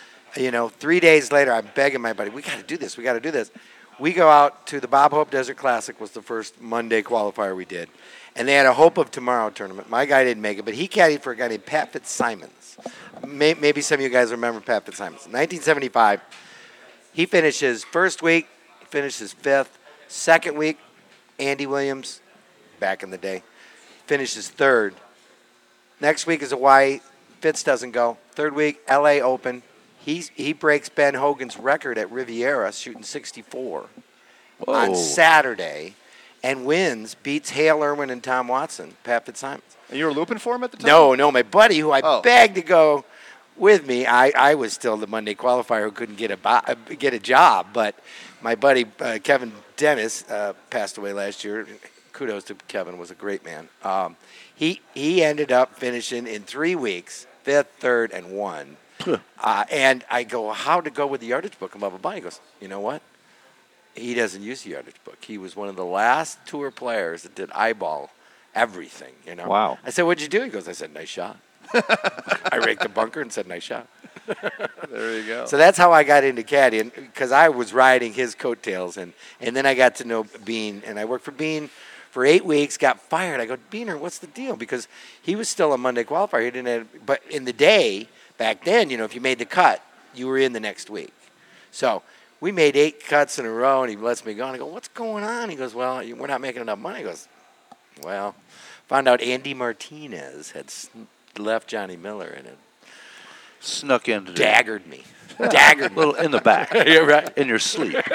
3 days later, I'm begging my buddy, we got to do this. We got to do this. We go out to the Bob Hope Desert Classic was the first Monday qualifier we did. And they had a Hope of Tomorrow tournament. My guy didn't make it, but he caddied for a guy named Pat Fitzsimons. Maybe some of you guys remember Pat Fitzsimons. In 1975, he finished his first week, finished his 5th. Second week, Andy Williams, back in the day, finished his 3rd. Next week is Hawaii. Fitz doesn't go. 3rd week, LA Open. He breaks Ben Hogan's record at Riviera, shooting 64 on Saturday, and beats Hale Irwin and Tom Watson, Pat Fitzsimons. And you were looping for him at the time? No, my buddy who I begged to go with me, I was still the Monday qualifier who couldn't get a job, but my buddy Kevin Dennis passed away last year. Kudos to Kevin, was a great man. He ended up finishing in 3 weeks, 5th, 3rd, and 1. And I go, how to go with the yardage book? And blah, blah, blah. He goes, you know what? He doesn't use the yardage book. He was one of the last tour players that did eyeball everything, Wow. I said, what'd you do? He goes, I said, nice shot. I raked the bunker and said, nice shot. There you go. So that's how I got into caddying, because I was riding his coattails. And then I got to know Bean, and I worked for Bean for 8 weeks, got fired. I go, Beaner, what's the deal? Because he was still a Monday qualifier. He didn't have, but in the day, back then, if you made the cut, you were in the next week. So we made 8 cuts in a row, and he lets me go. And I go, what's going on? He goes, well, we're not making enough money. He goes, well, found out Andy Martinez had left Johnny Miller and had snuck into daggered me. Daggered me. Little in the back. You're right. In your sleep.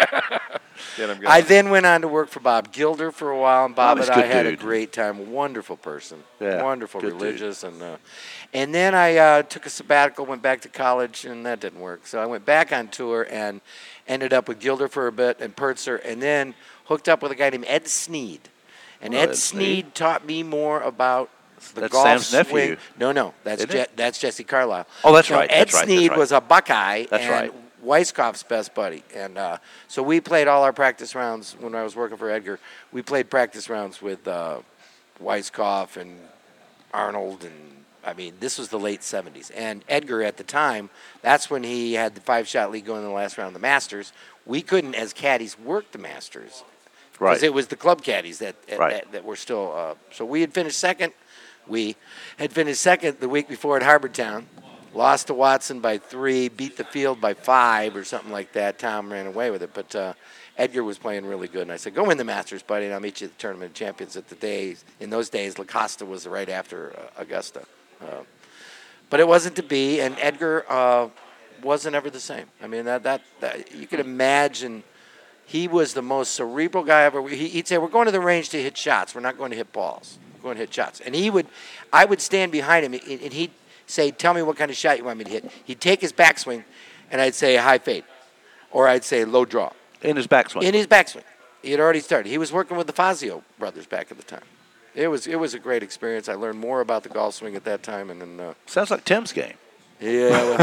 I then went on to work for Bob Gilder for a while, and Bob and I had a dude. great time. Wonderful person, wonderful, good religious, and then I took a sabbatical, went back to college, and that didn't work. So I went back on tour and ended up with Gilder for a bit and Pertzer, and then hooked up with a guy named Ed Sneed, and Ed Sneed taught me more about the golf Sam's swing. nephew. No, that's Jesse Carlisle. Oh, that's No, right. Ed That's right. Sneed was a Buckeye. That's and right. Weisskopf's best buddy. And so we played all our practice rounds when I was working for Edgar. We played practice rounds with Weisskopf and Arnold. And, I mean, this was the late 70s. And Edgar, at the time, that's when he had the 5-shot league going in the last round of the Masters. We couldn't, as caddies, work the Masters. Right. Because it was the club caddies that were still. So we had finished second. We had finished second the week before at Harbor Town. Lost to Watson by 3, beat the field by 5 or something like that. Tom ran away with it, but Edgar was playing really good. And I said, go win the Masters, buddy, and I'll meet you at the Tournament of Champions at the days. In those days, La Costa was right after Augusta. But it wasn't to be, and Edgar wasn't ever the same. I mean, that you could imagine he was the most cerebral guy ever. He'd say, we're going to the range to hit shots. We're not going to hit balls. We're going to hit shots. And I would stand behind him, and he'd say, tell me what kind of shot you want me to hit. He'd take his backswing, and I'd say high fade, or I'd say low draw. In his backswing. In his backswing. He had already started. He was working with the Fazio brothers back at the time. It was a great experience. I learned more about the golf swing at that time. And then sounds like Tim's game. Yeah.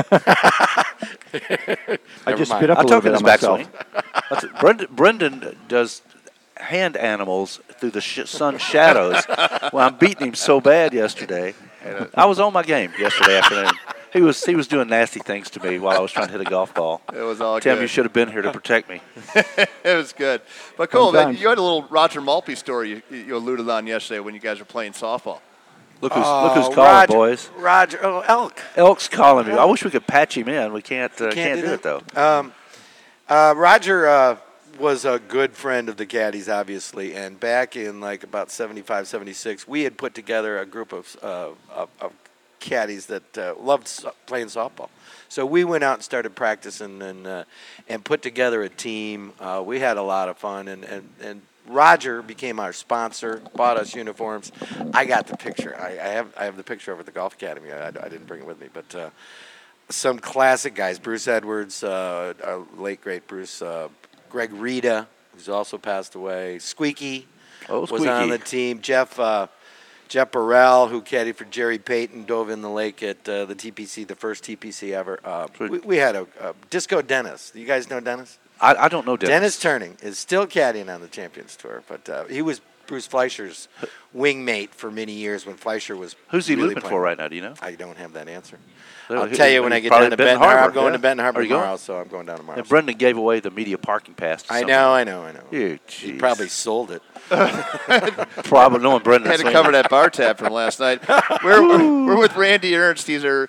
I just spit up a little bit on myself. Brendan does hand animals through the sun's shadows. Well, I'm beating him so bad yesterday. I was on my game yesterday afternoon. He was doing nasty things to me while I was trying to hit a golf ball. It was all Tim, good. you should have been here to protect me. It was good. But Cole, you had a little Roger Maltby story you alluded on yesterday when you guys were playing softball. Look who's calling, boys. Roger, Elk. Elk's calling me. I wish we could patch him in. We can't do it, though. Roger was a good friend of the caddies, obviously, and back in like about 75, 76, we had put together a group of caddies that loved playing softball. So we went out and started practicing and put together a team. We had a lot of fun, and Roger became our sponsor, bought us uniforms. I got the picture. I have the picture over at the Golf Academy. I didn't bring it with me, but some classic guys. Bruce Edwards, our late great Bruce. Greg Rita, who's also passed away. Squeaky was on the team. Jeff Burrell, who caddied for Jerry Payton, dove in the lake at the TPC, the first TPC ever. We had a Disco Dennis. Do you guys know Dennis? I don't know Dennis. Dennis Turning is still caddying on the Champions Tour, but he was Bruce Fleischer's wingmate for many years when Fleischer was. Who's he really looping playing. for right now? Do you know? I don't have that answer. I'll tell you when I get down to Benton Harbor. I'm going to Benton Harbor tomorrow, so I'm going down tomorrow. And Brendan gave away the media parking pass. I know. He probably sold it. Probably knowing Brendan. Had to cover that bar tab from last night. We're with Randy Ernst. He's our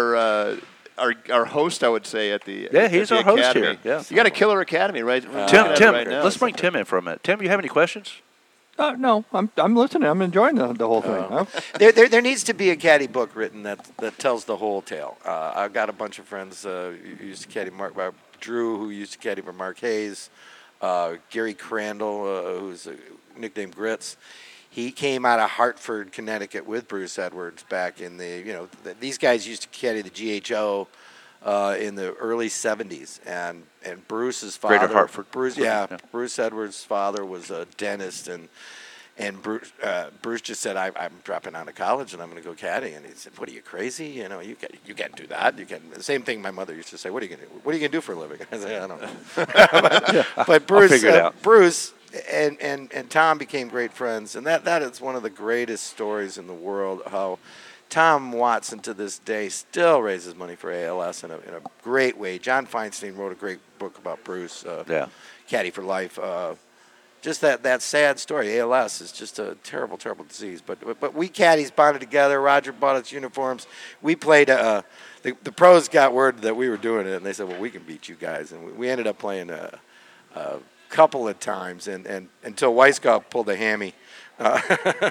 host, I would say, at the he's our Academy. host here. Yeah, you got a killer academy, right? Tim, right now, let's bring Tim in for a minute. Tim, you have any questions? No, I'm listening. I'm enjoying the whole thing. There needs to be a caddy book written that tells the whole tale. I've got a bunch of friends who used to caddy Drew, who used to caddy for Mark Hayes, Gary Crandall, who's nicknamed Grits. He came out of Hartford, Connecticut, with Bruce Edwards back in these guys used to caddy the GHO in the early 70s, and Bruce's father, Greater Hartford. Bruce Edwards' father was a dentist, and Bruce just said, I'm dropping out of college and I'm going to go caddy. And he said, what are you, crazy? You can't do that. The same thing my mother used to say, what are you going to do for a living? I said, I don't know. but Bruce and Tom became great friends, and that is one of the greatest stories in the world, how Tom Watson to this day still raises money for ALS in a great way. John Feinstein wrote a great book about Bruce, Caddy for Life. Just that sad story. ALS is just a terrible, terrible disease. But we caddies bonded together. Roger bought us uniforms. We played. The pros got word that we were doing it, and they said, well, we can beat you guys. And we ended up playing a couple of times, and until Weisskopf pulled a hammy And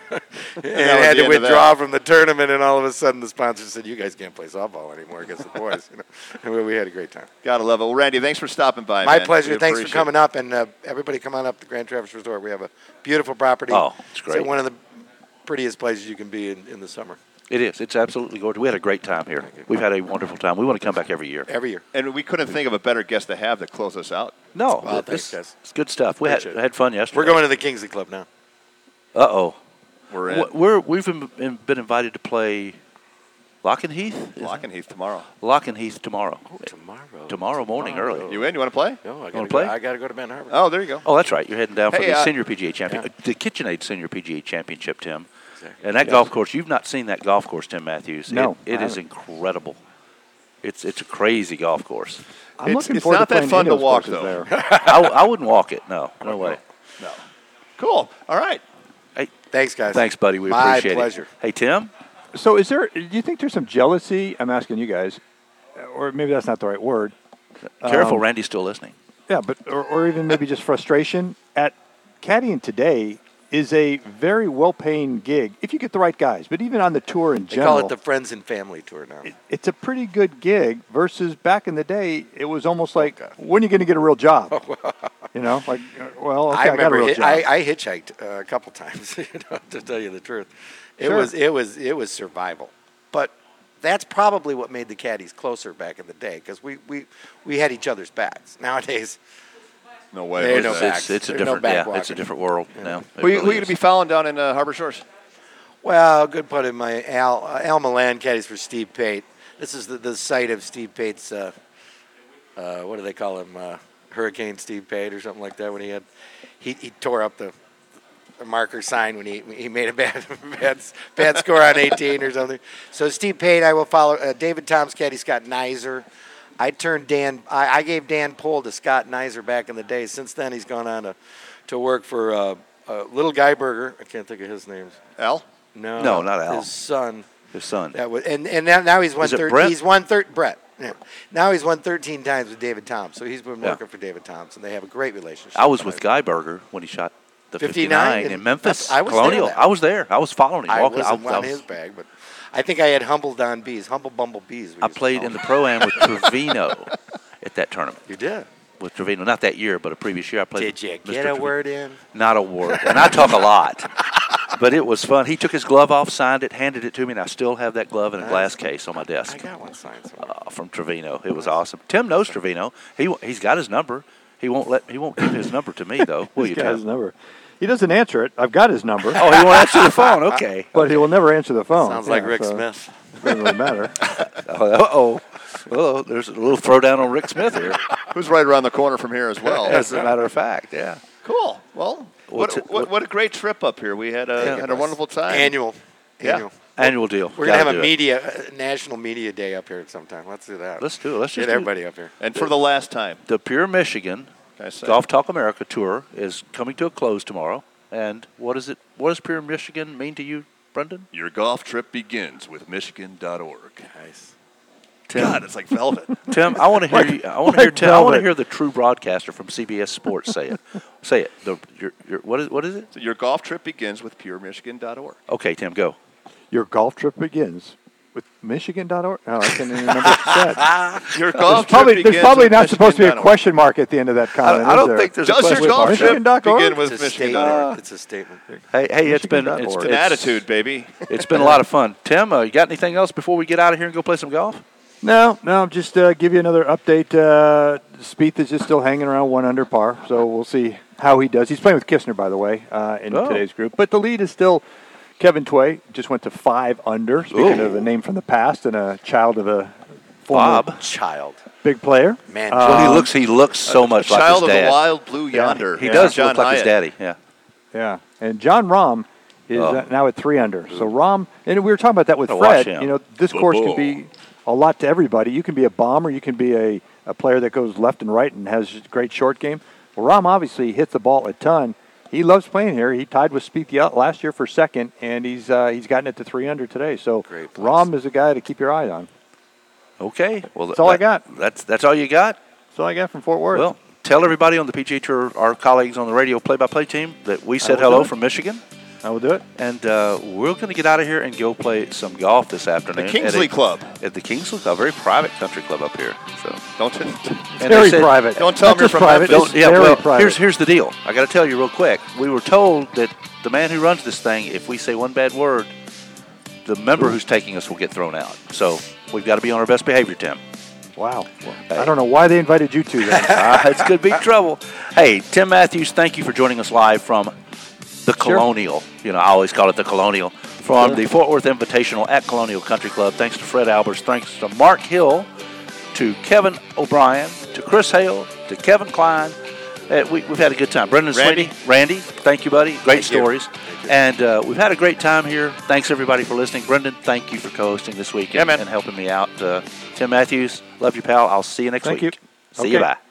had to withdraw from the tournament, and all of a sudden the sponsor said, "You guys can't play softball anymore against the boys." And we had a great time. Gotta love it. Well, Randy, thanks for stopping by. My man. pleasure. We Thanks for appreciate coming up, and everybody come on up to Grand Traverse Resort. We have a beautiful property. Oh, it's great. One of the prettiest places you can be in the summer. It is. It's absolutely gorgeous. We had a great time here. We've had a wonderful time. We want to come back every year. Every year. And we couldn't think of a better guest to have to close us out. No, Well, thanks, guys. it's good stuff. We had fun yesterday. We're going to the Kingsley Club now. Uh-oh. We're in. We've been invited to play Lockenheath? Lockenheath tomorrow. Lockenheath tomorrow. Oh, tomorrow. Tomorrow morning early. You in? You want to play? No, I Wanna play? got to go to Ben Harbor. Oh, there you go. Oh, that's right. You're heading down for Hey, the Senior PGA Championship, the KitchenAid Senior PGA Championship, Tim. And that golf course, you've not seen that golf course, Tim Matthews. No, it is incredible. It's a crazy golf course. I'm looking It's forward not to that playing fun to any of those walk, courses though. there. I wouldn't walk it. No way. No. Cool. All right. Hey, Thanks, guys. thanks, buddy. We My appreciate pleasure. it. Hey, Tim. So do you think there's some jealousy? I'm asking you guys, or maybe that's not the right word. Careful, Randy's still listening. Yeah, but or even maybe just frustration at caddying today is a very well-paying gig if you get the right guys. But even on the tour in They general, call it the Friends and Family Tour now. it's a pretty good gig versus back in the day. It was almost like, when are you going to get a real job? You know, like, well, okay, I I got a remember real job. I hitchhiked a couple times, to tell you the truth. It was survival. But that's probably what made the caddies closer back in the day, because we had each other's backs. Nowadays, No way. There ain't no Who's back. that? It's a There's no different, back it's a walking. different world now. It Who are you really going to is. be following down in Harbor Shores? well, good put in my Al Milan caddies for Steve Pate. This is the site of Steve Pate's, what do they call him, Hurricane Steve Pate or something like that, when he tore up the marker sign when he made a bad score on 18 or something. So Steve Pate, I will follow. David Tom's caddy, Scott Nizer. I gave Dan Pohl to Scott Nizer back in the day. Since then, he's gone on to work for Little Guy Burger. I can't think of his name. Al? No, not Al. His son. His son. That was, and now he's won Is it 13. Brett? He's won Brett. Yeah. Now he's won 13 times with David Tom. So he's been working for David Thompson. They have a great relationship. I was with Guy Berger when he shot the 59 in Memphis. I was Colonial. there. I was there. I was following him. I walking. wasn't on his bag, but I think I had Humble Bumble Bees. I played in the Pro-Am with Trevino at that tournament. You did? With Trevino. Not that year, but a previous year I played Did you with Mr. get a Trevino. word in? Not a word. And I talk a lot. But it was fun. He took his glove off, signed it, handed it to me, and I still have that glove in a glass case on my desk. I got one signed somewhere. From Trevino. It was awesome. Tim knows Trevino. He's got his number. He won't give his number to me though. Will you, He's got his Tim? number. He doesn't answer it. I've got his number. Oh, he won't answer the phone. Okay. But he will never answer the phone. Sounds like Rick so Smith. It doesn't really matter. Oh, there's a little throwdown on Rick Smith here. Who's right around the corner from here as well. As a matter of fact, yeah. Cool. Well, what a great trip up here. We had a wonderful time. Annual. Annual deal. We're going to have a national media day up here sometime. Let's do that. Let's do it. Let's just get everybody up here. And for the last time. The Pure Michigan Golf Talk America tour is coming to a close tomorrow. And what does Pure Michigan mean to you, Brendan? Your golf trip begins with Michigan.org. Nice. Tim, God, it's like velvet. Tim, I want to hear you. I want to hear Tim. I want to hear the true broadcaster from CBS Sports say it. Say it. What is it? So your golf trip begins with PureMichigan.org. Okay, Tim, go. Your golf trip begins with Michigan.org. Oh, I can't even remember what you said. Your golf There's probably not supposed to be a question mark at the end of that comment. I don't think there's a question. Does your golf trip begin with It's Michigan.org? It's a statement. Hey, it's been An attitude, baby. It's been a lot of fun. Tim, you got anything else before we get out of here and go play some golf? No, just give you another update. Spieth is just still hanging around 1 under par, so we'll see how he does. He's playing with Kistner, by the way, in today's group. But the lead is still Kevin Tway, just went to 5 under, speaking of a name from the past and a child of a former big player. Man, well, he looks so much like his child of dad. the wild blue yonder. He does John look like his Hyatt. daddy, Yeah, and John Rahm is now at 3 under. So Rahm, and we were talking about that with Gotta watch Fred. him. You know, this course can be a lot to everybody. You can be a bomber. You can be a player that goes left and right and has a great short game. Well, Rahm obviously hits the ball a ton. He loves playing here. He tied with Spieth last year for second, and he's gotten it to 3 under today. So Rahm is a guy to keep your eye on. Okay. Well, that's all I got. That's all you got? That's all I got from Fort Worth. Well, tell everybody on the PGA Tour, our colleagues on the radio play-by-play team, that we said hello from Michigan. I will do it. And we're going to get out of here and go play some golf this afternoon. The Kingsley Club. At the Kingsley Club, a very private country club up here. So don't very private. Don't tell them you're from private. Memphis. Very private. Here's the deal. I got to tell you real quick. We were told that the man who runs this thing, if we say one bad word, the member who's taking us will get thrown out. So we've got to be on our best behavior, Tim. Wow. I don't know why they invited you two then. It's going to be trouble. Hey, Tim Matthews, thank you for joining us live from the Colonial. You know, I always call it the Colonial. From the Fort Worth Invitational at Colonial Country Club. Thanks to Fred Albers. Thanks to Mark Hill, to Kevin O'Brien, to Chris Hale, to Kevin Klein. We've had a good time. Brendan Sweeney. Randy, thank you, buddy. Great stories. And we've had a great time here. Thanks, everybody, for listening. Brendan, thank you for co-hosting this week and helping me out. Tim Matthews, love you, pal. I'll see you next week. Thank you. See you. Bye.